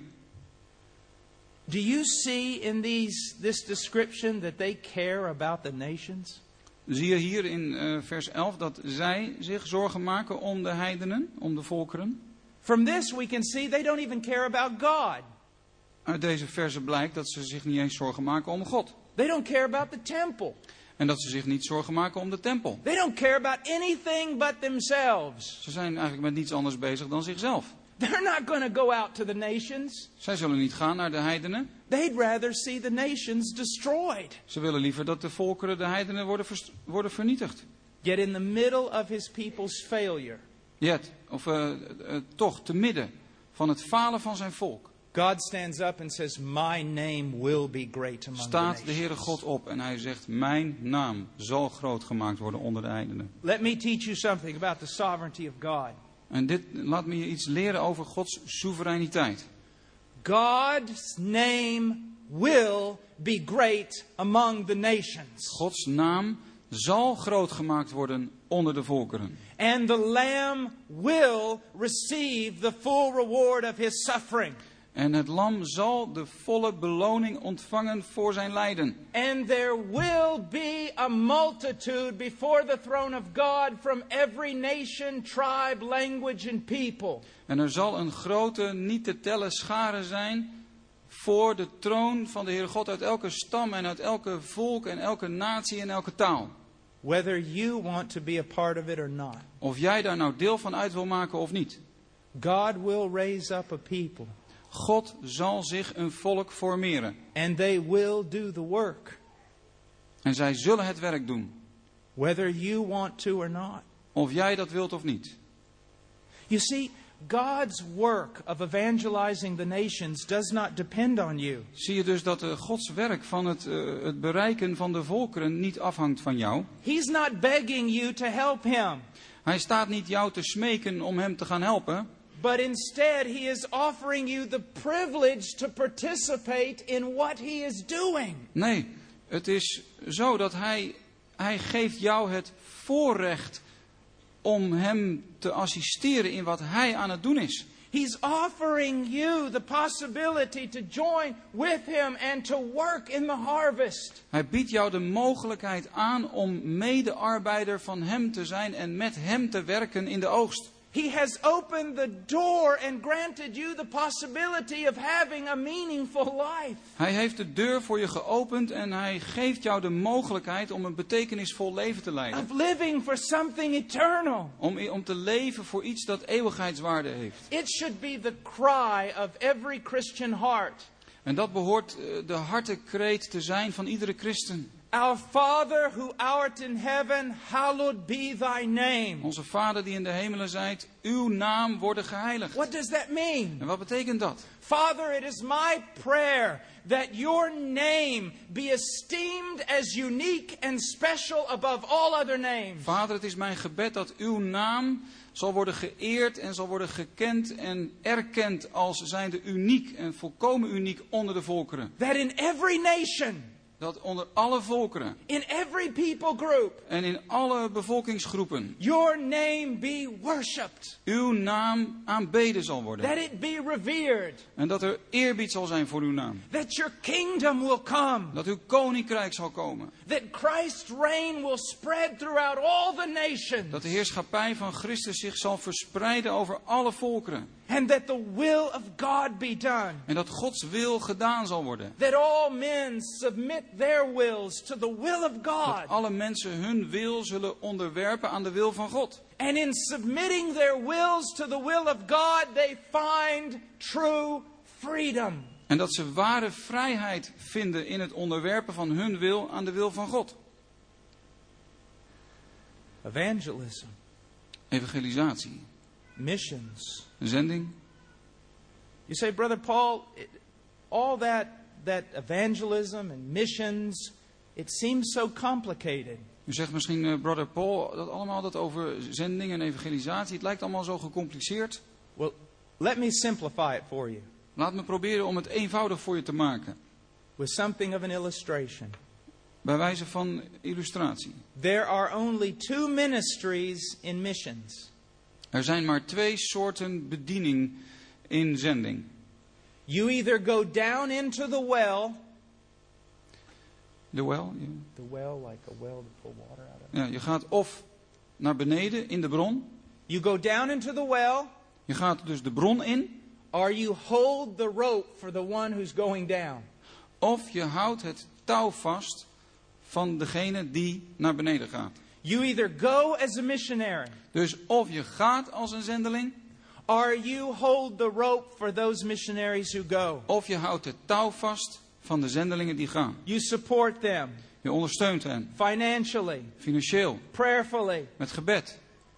Do you see in these this description that they care about the nations? Zie je hier in uh, vers elf dat zij zich zorgen maken om de heidenen, om de volkeren? From this we can see they don't even care about God. Uit deze verse blijkt dat ze zich niet eens zorgen maken om God. They don't care about the temple. En dat ze zich niet zorgen maken om de tempel. They don't care about anything but themselves. Ze zijn eigenlijk met niets anders bezig dan zichzelf. They're not going to go out to the nations. Zij zullen niet gaan naar de heidenen. They'd rather see the nations destroyed. Ze willen liever dat de volkeren, de heidenen, worden, vers- worden vernietigd. Yet in the middle of his people's failure, Yet, of uh, uh, toch, te midden van het falen van zijn volk, God stands up and says, my name will be great among the staat de nations. Heere God op en hij zegt, mijn naam zal groot gemaakt worden onder de heidenen. Let me teach you something about the sovereignty of God. En dit laat me je iets leren over Gods soevereiniteit. God's name will be great among the nations. Gods naam zal groot gemaakt worden onder de volkeren. And the Lamb will receive the full reward of his suffering. En het lam zal de volle beloning ontvangen voor zijn lijden. And there will be a multitude before the throne of God from every nation, tribe, language and people. En er zal een grote, niet te tellen schare zijn voor de troon van de Heere God uit elke stam en uit elke volk en elke natie en elke taal. Whether you want to be a part of it or not. Of jij daar nou deel van uit wil maken of niet. God will raise up a people. God zal zich een volk formeren. And they will do the work. En zij zullen het werk doen. Whether you want to or not. Of jij dat wilt of niet. You see, God's work of evangelizing the nations does not depend on you. Zie je dus dat uh, Gods werk van het, uh, het bereiken van de volkeren niet afhangt van jou. He's not begging you to help him. Hij staat niet jou te smeken om hem te gaan helpen. But instead, he is offering you the privilege to participate in what he is doing. Nee, het is zo dat hij, hij geeft jou het voorrecht om hem te assisteren in wat hij aan het doen is. He's offering you the possibility to join with him and to work in the harvest. Hij biedt jou de mogelijkheid aan om medearbeider van hem te zijn en met hem te werken in de oogst. He has opened the door and granted you the possibility of having a meaningful life. Hij heeft de deur voor je geopend en hij geeft jou de mogelijkheid om een betekenisvol leven te leiden. Of living for something eternal. Om, om te leven voor iets dat eeuwigheidswaarde heeft. It should be the cry of every Christian heart. En dat behoort de hartekreet te zijn van iedere christen. Our Father who art in heaven, hallowed be thy name. Onze Vader die in de hemelen zijt, uw naam worden geheiligd. What does that mean? En wat betekent dat? Father, it is my prayer that your name be esteemed as unique and special above all other names. Vader, het is mijn gebed dat uw naam zal worden geëerd en zal worden gekend en erkend als zijnde uniek en volkomen uniek onder de volkeren. That in every nation, dat onder alle volkeren in every people group, en in alle bevolkingsgroepen your name be worshipped, uw naam aanbeden zal that worden. it be revered, En dat er eerbied zal zijn voor uw naam. that your kingdom will come, Dat uw koninkrijk zal komen. that Christ's reign will spread throughout all the nations, Dat de heerschappij van Christus zich zal verspreiden over alle volkeren. and that the will of God be done. En dat Gods wil gedaan zal worden. That all men submit their wills to the will of Dat God. alle mensen hun wil zullen onderwerpen aan de wil van God. And in submitting their wills to the will of God, they find true freedom. En dat ze ware vrijheid vinden in het onderwerpen van hun wil aan de wil van God. Evangelism, Evangelisatie. missions. Zending. You say, Brother Paul, it, all that, that evangelism and missions, it seems so complicated. U zegt misschien, uh, brother Paul, dat allemaal dat over zending en evangelisatie, het lijkt allemaal zo gecompliceerd. Well, let me simplify it for you Laat me proberen om het eenvoudig voor je te maken. with something of an illustration. Bij wijze van illustratie. There are only two ministries in missions. Er zijn maar twee soorten bediening in zending. You either go down into the well, De wel? Ja. the well like a well to pull water out of. Ja, je gaat of naar beneden in de bron. You go down into the well, Je gaat dus de bron in. or you hold the rope for the one who's going down. Of je houdt het touw vast van degene die naar beneden gaat. You either go as a missionary, Dus of je gaat als een zendeling. or you hold the rope for those missionaries who go. Of je houdt het touw vast van de zendelingen die gaan. You support them Je ondersteunt hen. financially, Financieel. prayerfully. Met gebed.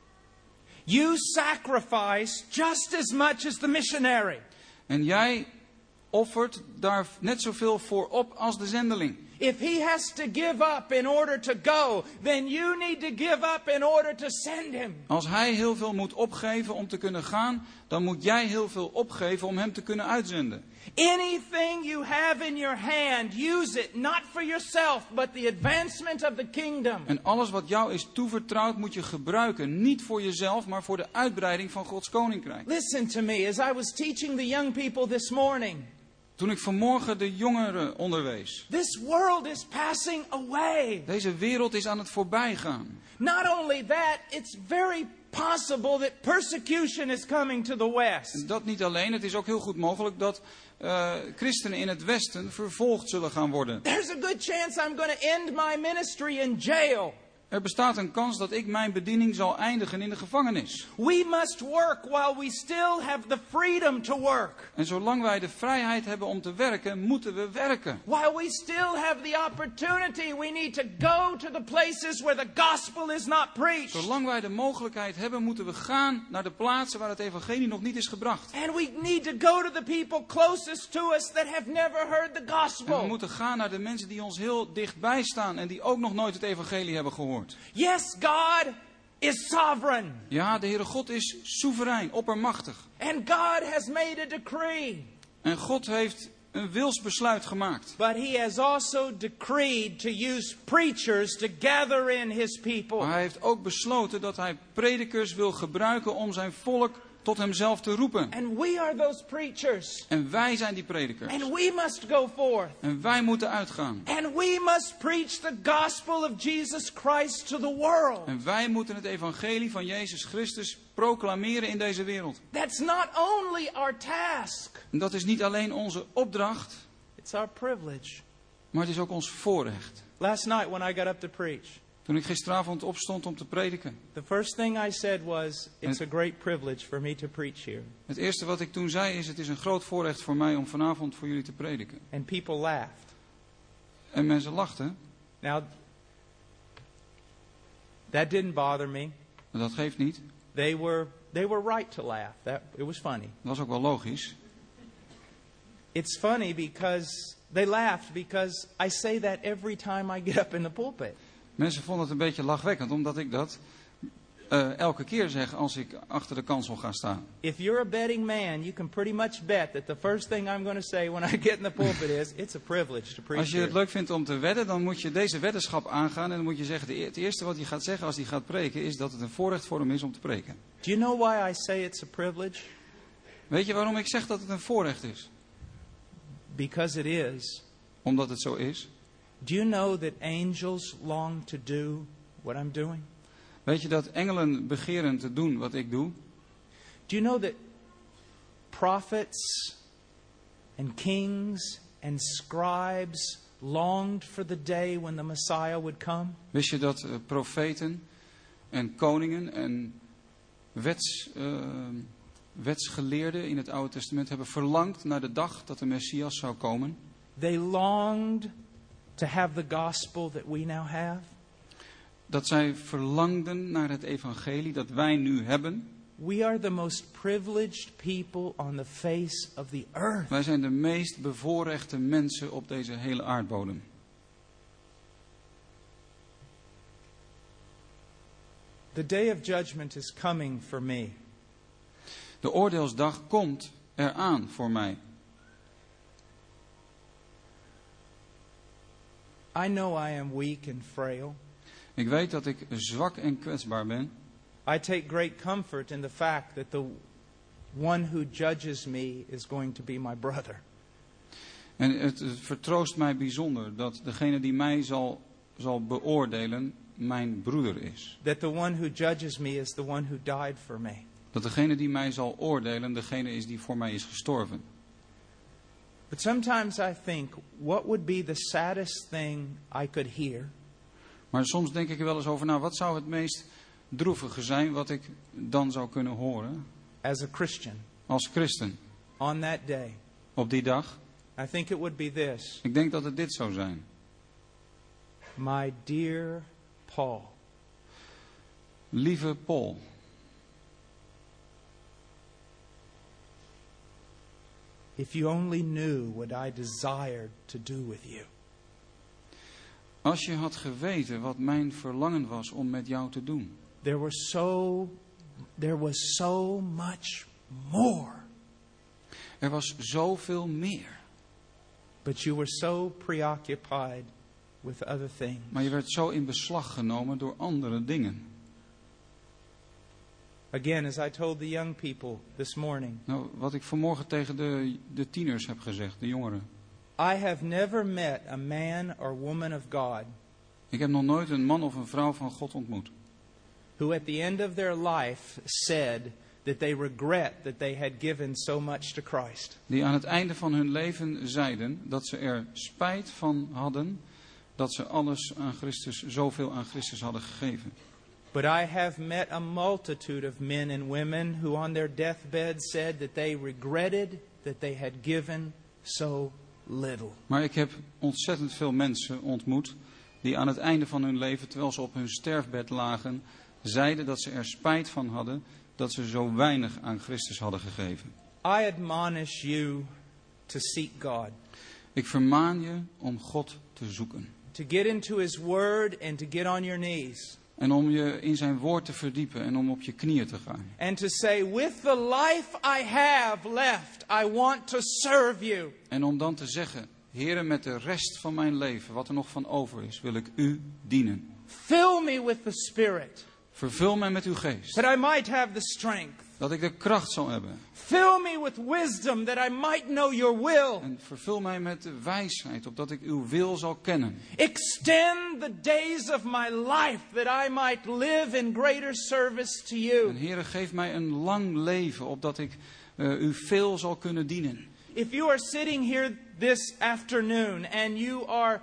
You sacrifice just as much as the missionary. En jij offert daar net zoveel voor op als de zendeling. If he has to give up in order to go, then you need to give up in order to send him. Als hij heel veel moet opgeven om te kunnen gaan, dan moet jij heel veel opgeven om hem te kunnen uitzenden. Anything you have in your hand, use it not for yourself, but the advancement of the kingdom. En alles wat jou is toevertrouwd moet je gebruiken. Niet voor jezelf, maar voor de uitbreiding van Gods koninkrijk. Listen to me as I was teaching the young people this morning. Toen ik vanmorgen de jongeren onderwees. This world is passing away. Deze wereld is aan het voorbijgaan. Not only that, it's very possible that persecution is coming to the West. En dat niet alleen, het is ook heel goed mogelijk dat uh, christenen in het Westen vervolgd zullen gaan worden. There's a good chance I'm going to end my ministry in jail. Er bestaat een kans dat ik mijn bediening zal eindigen in de gevangenis. We must work while we still have the freedom to work. En zolang wij de vrijheid hebben om te werken, moeten we werken. While we still have the opportunity, we need to go to the places where the gospel is not preached. Zolang wij de mogelijkheid hebben, moeten we gaan naar de plaatsen waar het evangelie nog niet is gebracht. And we need to go to the people closest to us that have never heard the En we gospel. moeten gaan naar de mensen die ons heel dichtbij staan en die ook nog nooit het evangelie hebben gehoord. Yes, God is sovereign. Ja, de Heere God is soeverein, oppermachtig. And God has made a decree. En God heeft een wilsbesluit gemaakt. But he has also decreed to use preachers to gather in his people. Maar hij heeft ook besloten dat hij predikers wil gebruiken om zijn volk tot hemzelf te roepen. And we are those preachers. En wij zijn die predikers. And we must go forth. En wij moeten uitgaan. And we must preach the gospel of Jesus Christ to the world. En wij moeten het evangelie van Jezus Christus proclameren in deze wereld. That's not only our task. En dat is niet alleen onze opdracht, It's our privilege. maar het is ook ons voorrecht. Last night when I got up to preach, Toen ik gisteravond opstond om te prediken. the first thing I said was, it's a great privilege for me to preach here. Het eerste wat ik toen zei is, het is een groot voorrecht voor mij om vanavond voor jullie te prediken. And people laughed. En mensen lachten. Now, that didn't bother me. Maar dat geeft niet. They were, they were right to laugh. That, it was funny. Dat was ook wel logisch. It's funny because they laughed because I say that every time I get up in the pulpit. Mensen vonden het een beetje lachwekkend, omdat ik dat uh, elke keer zeg als ik achter de kansel ga staan. If you're a betting man, you can pretty much bet that the first thing I'm going to say when I get in the pulpit is, it's a privilege to preach Als je het here. leuk vindt om te wedden, dan moet je deze weddenschap aangaan. En dan moet je zeggen, de e- het eerste wat hij gaat zeggen als hij gaat preken, is dat het een voorrecht voor hem is om te preken. Do you know why I say it's a privilege? Weet je waarom ik zeg dat het een voorrecht is? Because it is. Omdat het zo is. Do you know that angels long to do what I'm doing? Weet je dat engelen begeren te doen wat ik doe? Do you know that prophets and kings and scribes longed for the day when the Messiah would come? Wist je dat uh, profeten en koningen en wets, uh, wetsgeleerden in het Oude Testament hebben verlangd naar de dag dat de Messias zou komen? They longed to have the gospel that we now have. Dat zij verlangden naar het evangelie dat wij nu hebben. We are the most privileged people on the face of the earth. Wij zijn de meest bevoorrechte mensen op deze hele aardbodem. The day of judgment is coming for me. De oordeelsdag komt eraan voor mij. I know I am weak and frail. Ik weet dat ik zwak en kwetsbaar ben. I take great comfort in the fact that the one who judges me is going to be my brother. En het, het vertroost mij bijzonder dat degene die mij zal, zal beoordelen mijn broeder is. That the one who judges me is the one who died for me. Dat degene die mij zal oordelen degene is die voor mij is gestorven. But sometimes I think, what would be the saddest thing I could hear? Maar soms denk ik er wel eens over, nou, wat zou het meest droevige zijn wat ik dan zou kunnen horen As a Christian, als christen on that day, op die dag? I think it would be this. Ik denk dat het dit zou zijn. My dear Paul, Lieve Paul, if you only knew what I desired to do with you. als je had geweten wat mijn verlangen was om met jou te doen. There was so, there was so much more. Er was zoveel meer. But you were so preoccupied with other things. Maar je werd zo in beslag genomen door andere dingen. Again, as I told the young people this morning, Nou, wat ik vanmorgen tegen de, de tieners heb gezegd, de jongeren. I have never met a man or woman of God Ik heb nog nooit een man of een vrouw van God ontmoet. who at the end of their life said that they regret that they had given so much to Christ. Die aan het einde van hun leven zeiden dat ze er spijt van hadden dat ze alles aan Christus, zoveel aan Christus hadden gegeven. But I have met a multitude of men and women who on their deathbed said that they regretted that they had given so little. Maar ik heb ontzettend veel mensen ontmoet die aan het einde van hun leven, terwijl ze op hun sterfbed lagen, zeiden dat ze er spijt van hadden dat ze zo weinig aan Christus hadden gegeven. I admonish you to seek God, Ik vermaan je om God te zoeken. to get into His Word and to get on your knees. En om je in zijn woord te verdiepen en om op je knieën te gaan. And to say, with the life I have left, I want to serve you. En om dan te zeggen, Heere, met de rest van mijn leven, wat er nog van over is, wil ik u dienen. Fill me with the Spirit, Vervul mij met uw geest, that I might have the strength. dat ik de kracht zal hebben. Fill me with wisdom, that I might know your will. En vervul mij met de wijsheid, opdat ik uw wil zal kennen. Extend the days of my life, that I might live in greater service to En you. Heere, geef mij een lang leven, opdat ik uh, u veel zal kunnen dienen. If you are sitting here this afternoon and you are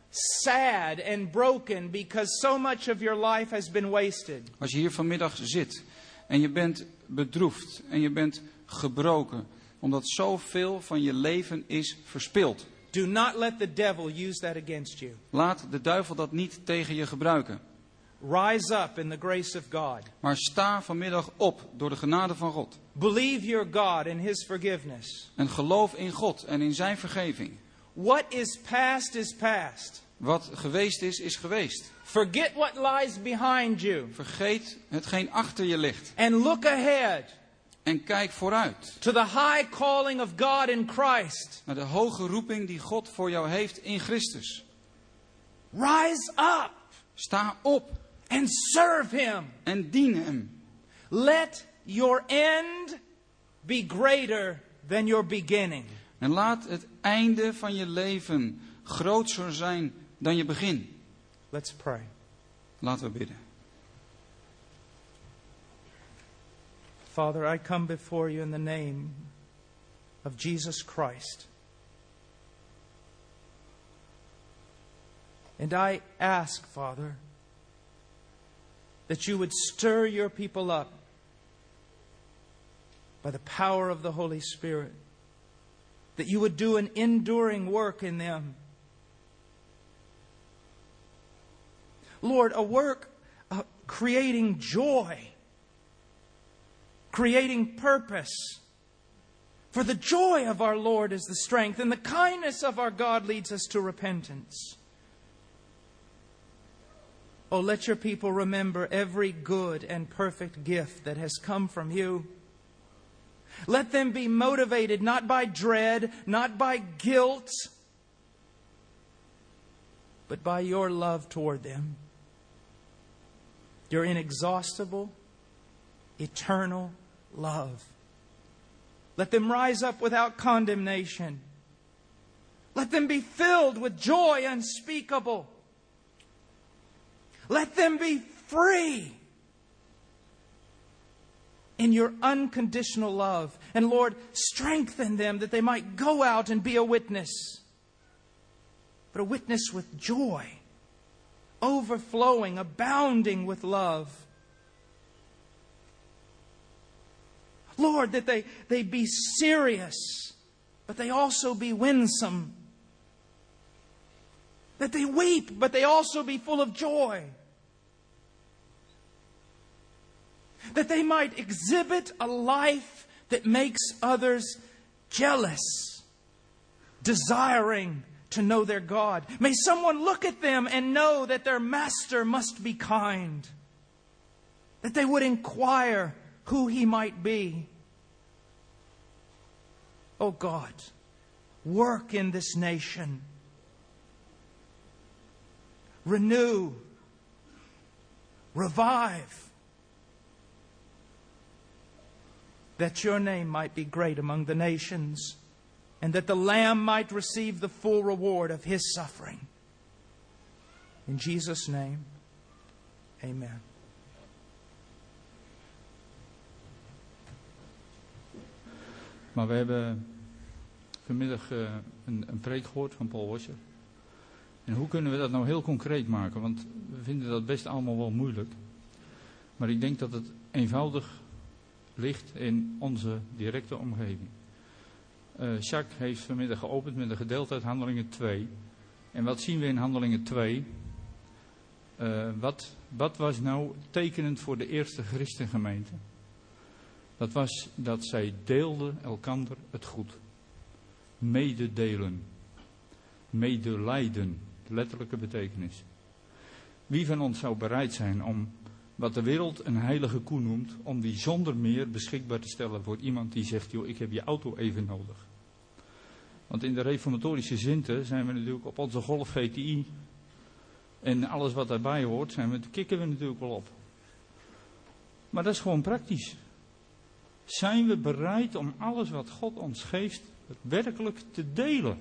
sad and broken because so much of your life has been wasted, Als je hier vanmiddag zit en je bent bedroefd en je bent gebroken, omdat zoveel van je leven is verspild. do not let the devil use that against you. Laat de duivel dat niet tegen je gebruiken. Rise up in the grace of God. Maar sta vanmiddag op door de genade van God. Believe your God in His forgiveness. En geloof in God en in zijn vergeving. what is past is past. Wat geweest is, is geweest. Forget what lies behind you. Vergeet hetgeen achter je ligt. And look ahead. En kijk vooruit. To the high calling of God in Christ. Naar de hoge roeping die God voor jou heeft in Christus. Rise up. Sta op. And serve Him. En dien Hem. Let your end be greater than your beginning. En laat het einde van je leven groter zijn dan je begin. Let's pray. Laten we bidden. Father, I come before you in the name of Jesus Christ. And I ask, Father, that you would stir your people up by the power of the Holy Spirit. That you would do an enduring work in them. Lord, a work of creating joy. Creating purpose. For the joy of our Lord is the strength, and the kindness of our God leads us to repentance. Oh, let your people remember every good and perfect gift that has come from you. Let them be motivated not by dread, not by guilt, but by your love toward them. Your inexhaustible, eternal love. Let them rise up without condemnation. Let them be filled with joy unspeakable. Let them be free in your unconditional love. And Lord, strengthen them that they might go out and be a witness. But a witness with joy, overflowing, abounding with love. Lord, that they, they be serious, but they also be winsome. That they weep, but they also be full of joy. That they might exhibit a life that makes others jealous, desiring to know their God. May someone look at them and know that their master must be kind. That they would inquire who he might be. Oh God, work in this nation. Renew. Revive. That your name might be great among the nations, and that the Lamb might receive the full reward of His suffering. In Jesus' name, amen. Maar we hebben vanmiddag uh, een, een preek gehoord van Paul Washer. En hoe kunnen we dat nou heel concreet maken? Want we vinden dat best allemaal wel moeilijk. Maar ik denk dat het eenvoudig ligt in onze directe omgeving. Uh, Jacques heeft vanmiddag geopend met een gedeelte uit Handelingen twee. En wat zien we in Handelingen twee? Uh, wat, wat was nou tekenend voor de eerste christengemeente? Dat was dat zij deelden elkander het goed. Mededelen. Medelijden. Letterlijke betekenis. Wie van ons zou bereid zijn om wat de wereld een heilige koe noemt, om die zonder meer beschikbaar te stellen voor iemand die zegt, joh, ik heb je auto even nodig. Want in de reformatorische zinten zijn we natuurlijk op onze Golf G T I en alles wat daarbij hoort, zijn we, kikken we natuurlijk wel op. Maar dat is gewoon praktisch. Zijn we bereid om alles wat God ons geeft, werkelijk te delen?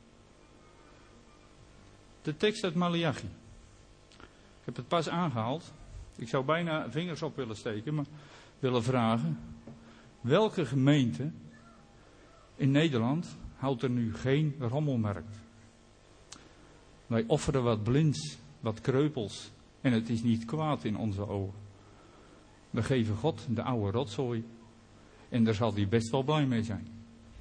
De tekst uit Maleachi. Ik heb het pas aangehaald. Ik zou bijna vingers op willen steken, maar willen vragen. Welke gemeente in Nederland houdt er nu geen rommelmarkt? Wij offeren wat blinds, wat kreupels. En het is niet kwaad in onze ogen. We geven God de oude rotzooi. En daar zal hij best wel blij mee zijn.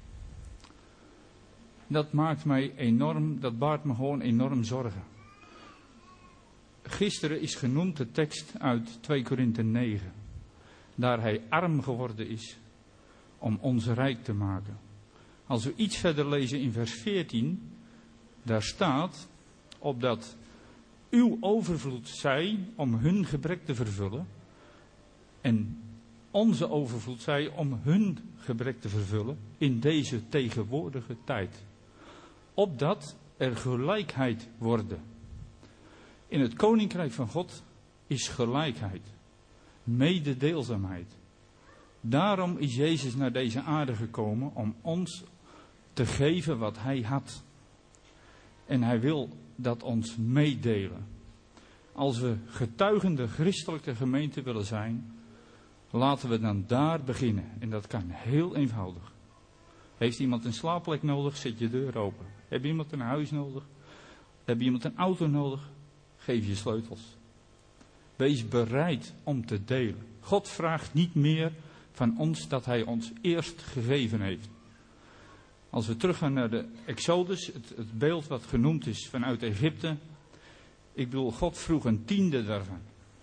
Dat maakt mij enorm, dat baart me gewoon enorm zorgen. Gisteren is genoemd de tekst uit twee Korinthe negen. Daar hij arm geworden is om ons rijk te maken. Als we iets verder lezen in vers veertien, Daar staat, opdat uw overvloed zij om hun gebrek te vervullen. En onze overvloed zij om hun gebrek te vervullen in deze tegenwoordige tijd. Opdat er gelijkheid worden. In het koninkrijk van God is gelijkheid. Mededeelzaamheid. Daarom is Jezus naar deze aarde gekomen om ons te geven wat hij had. En hij wil dat ons meedelen. Als we getuigende christelijke gemeente willen zijn, laten we dan daar beginnen. En dat kan heel eenvoudig. Heeft iemand een slaapplek nodig, zet je deur open. Heb je iemand een huis nodig? Heb je iemand een auto nodig? Geef je sleutels. Wees bereid om te delen. God vraagt niet meer van ons dat hij ons eerst gegeven heeft. Als we teruggaan naar de Exodus, het, het beeld wat genoemd is vanuit Egypte. Ik bedoel, God vroeg een tiende daarvan.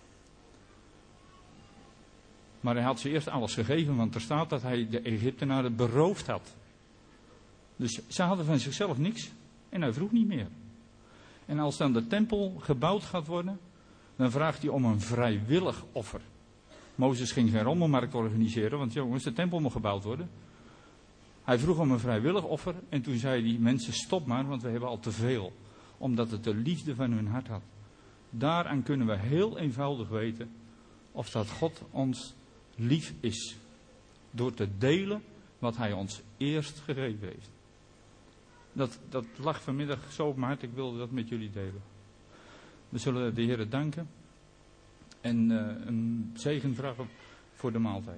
Maar hij had ze eerst alles gegeven, want er staat dat hij de Egyptenaren beroofd had. Dus ze hadden van zichzelf niks en hij vroeg niet meer. En als dan de tempel gebouwd gaat worden, dan vraagt hij om een vrijwillig offer. Mozes ging geen rommelmarkt organiseren, want jongens, de tempel moet gebouwd worden. Hij vroeg om een vrijwillig offer en toen zei die mensen, stop maar, want we hebben al te veel. Omdat het de liefde van hun hart had. Daaraan kunnen we heel eenvoudig weten of dat God ons lief is. Door te delen wat hij ons eerst gegeven heeft. Dat, dat lag vanmiddag zo op mijn hart, ik wilde dat met jullie delen. We zullen de Heer danken en uh, een zegen vragen voor de maaltijd.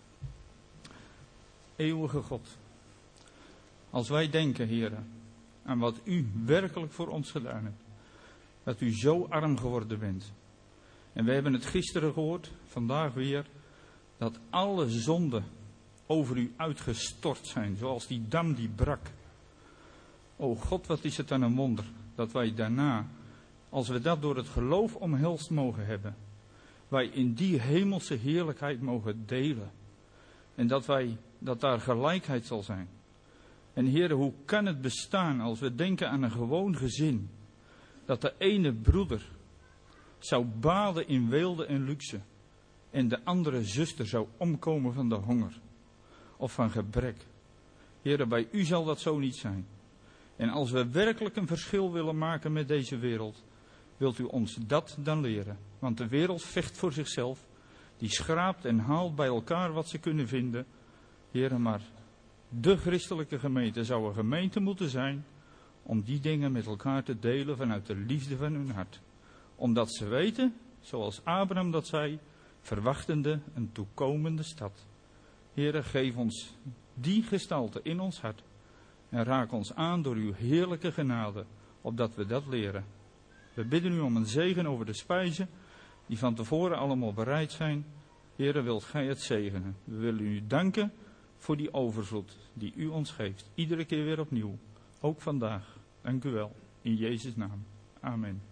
Eeuwige God, als wij denken, Heer, aan wat u werkelijk voor ons gedaan hebt, dat u zo arm geworden bent. En we hebben het gisteren gehoord, vandaag weer, dat alle zonden over u uitgestort zijn, zoals die dam die brak. O God, wat is het dan een wonder, dat wij daarna, als we dat door het geloof omhelst mogen hebben, wij in die hemelse heerlijkheid mogen delen. En dat wij, dat daar gelijkheid zal zijn. En Heere, hoe kan het bestaan als we denken aan een gewoon gezin, dat de ene broeder zou baden in weelde en luxe en de andere zuster zou omkomen van de honger of van gebrek. Heere, bij u zal dat zo niet zijn. En als we werkelijk een verschil willen maken met deze wereld, wilt u ons dat dan leren. Want de wereld vecht voor zichzelf, die schraapt en haalt bij elkaar wat ze kunnen vinden. Heere, maar de christelijke gemeente zou een gemeente moeten zijn om die dingen met elkaar te delen vanuit de liefde van hun hart. Omdat ze weten, zoals Abraham dat zei, verwachtende een toekomende stad. Heere, geef ons die gestalte in ons hart en raak ons aan door uw heerlijke genade, opdat we dat leren. We bidden u om een zegen over de spijzen die van tevoren allemaal bereid zijn. Heere, wilt gij het zegenen. We willen u danken voor die overvloed die u ons geeft. Iedere keer weer opnieuw. Ook vandaag. Dank u wel. In Jezus' naam. Amen.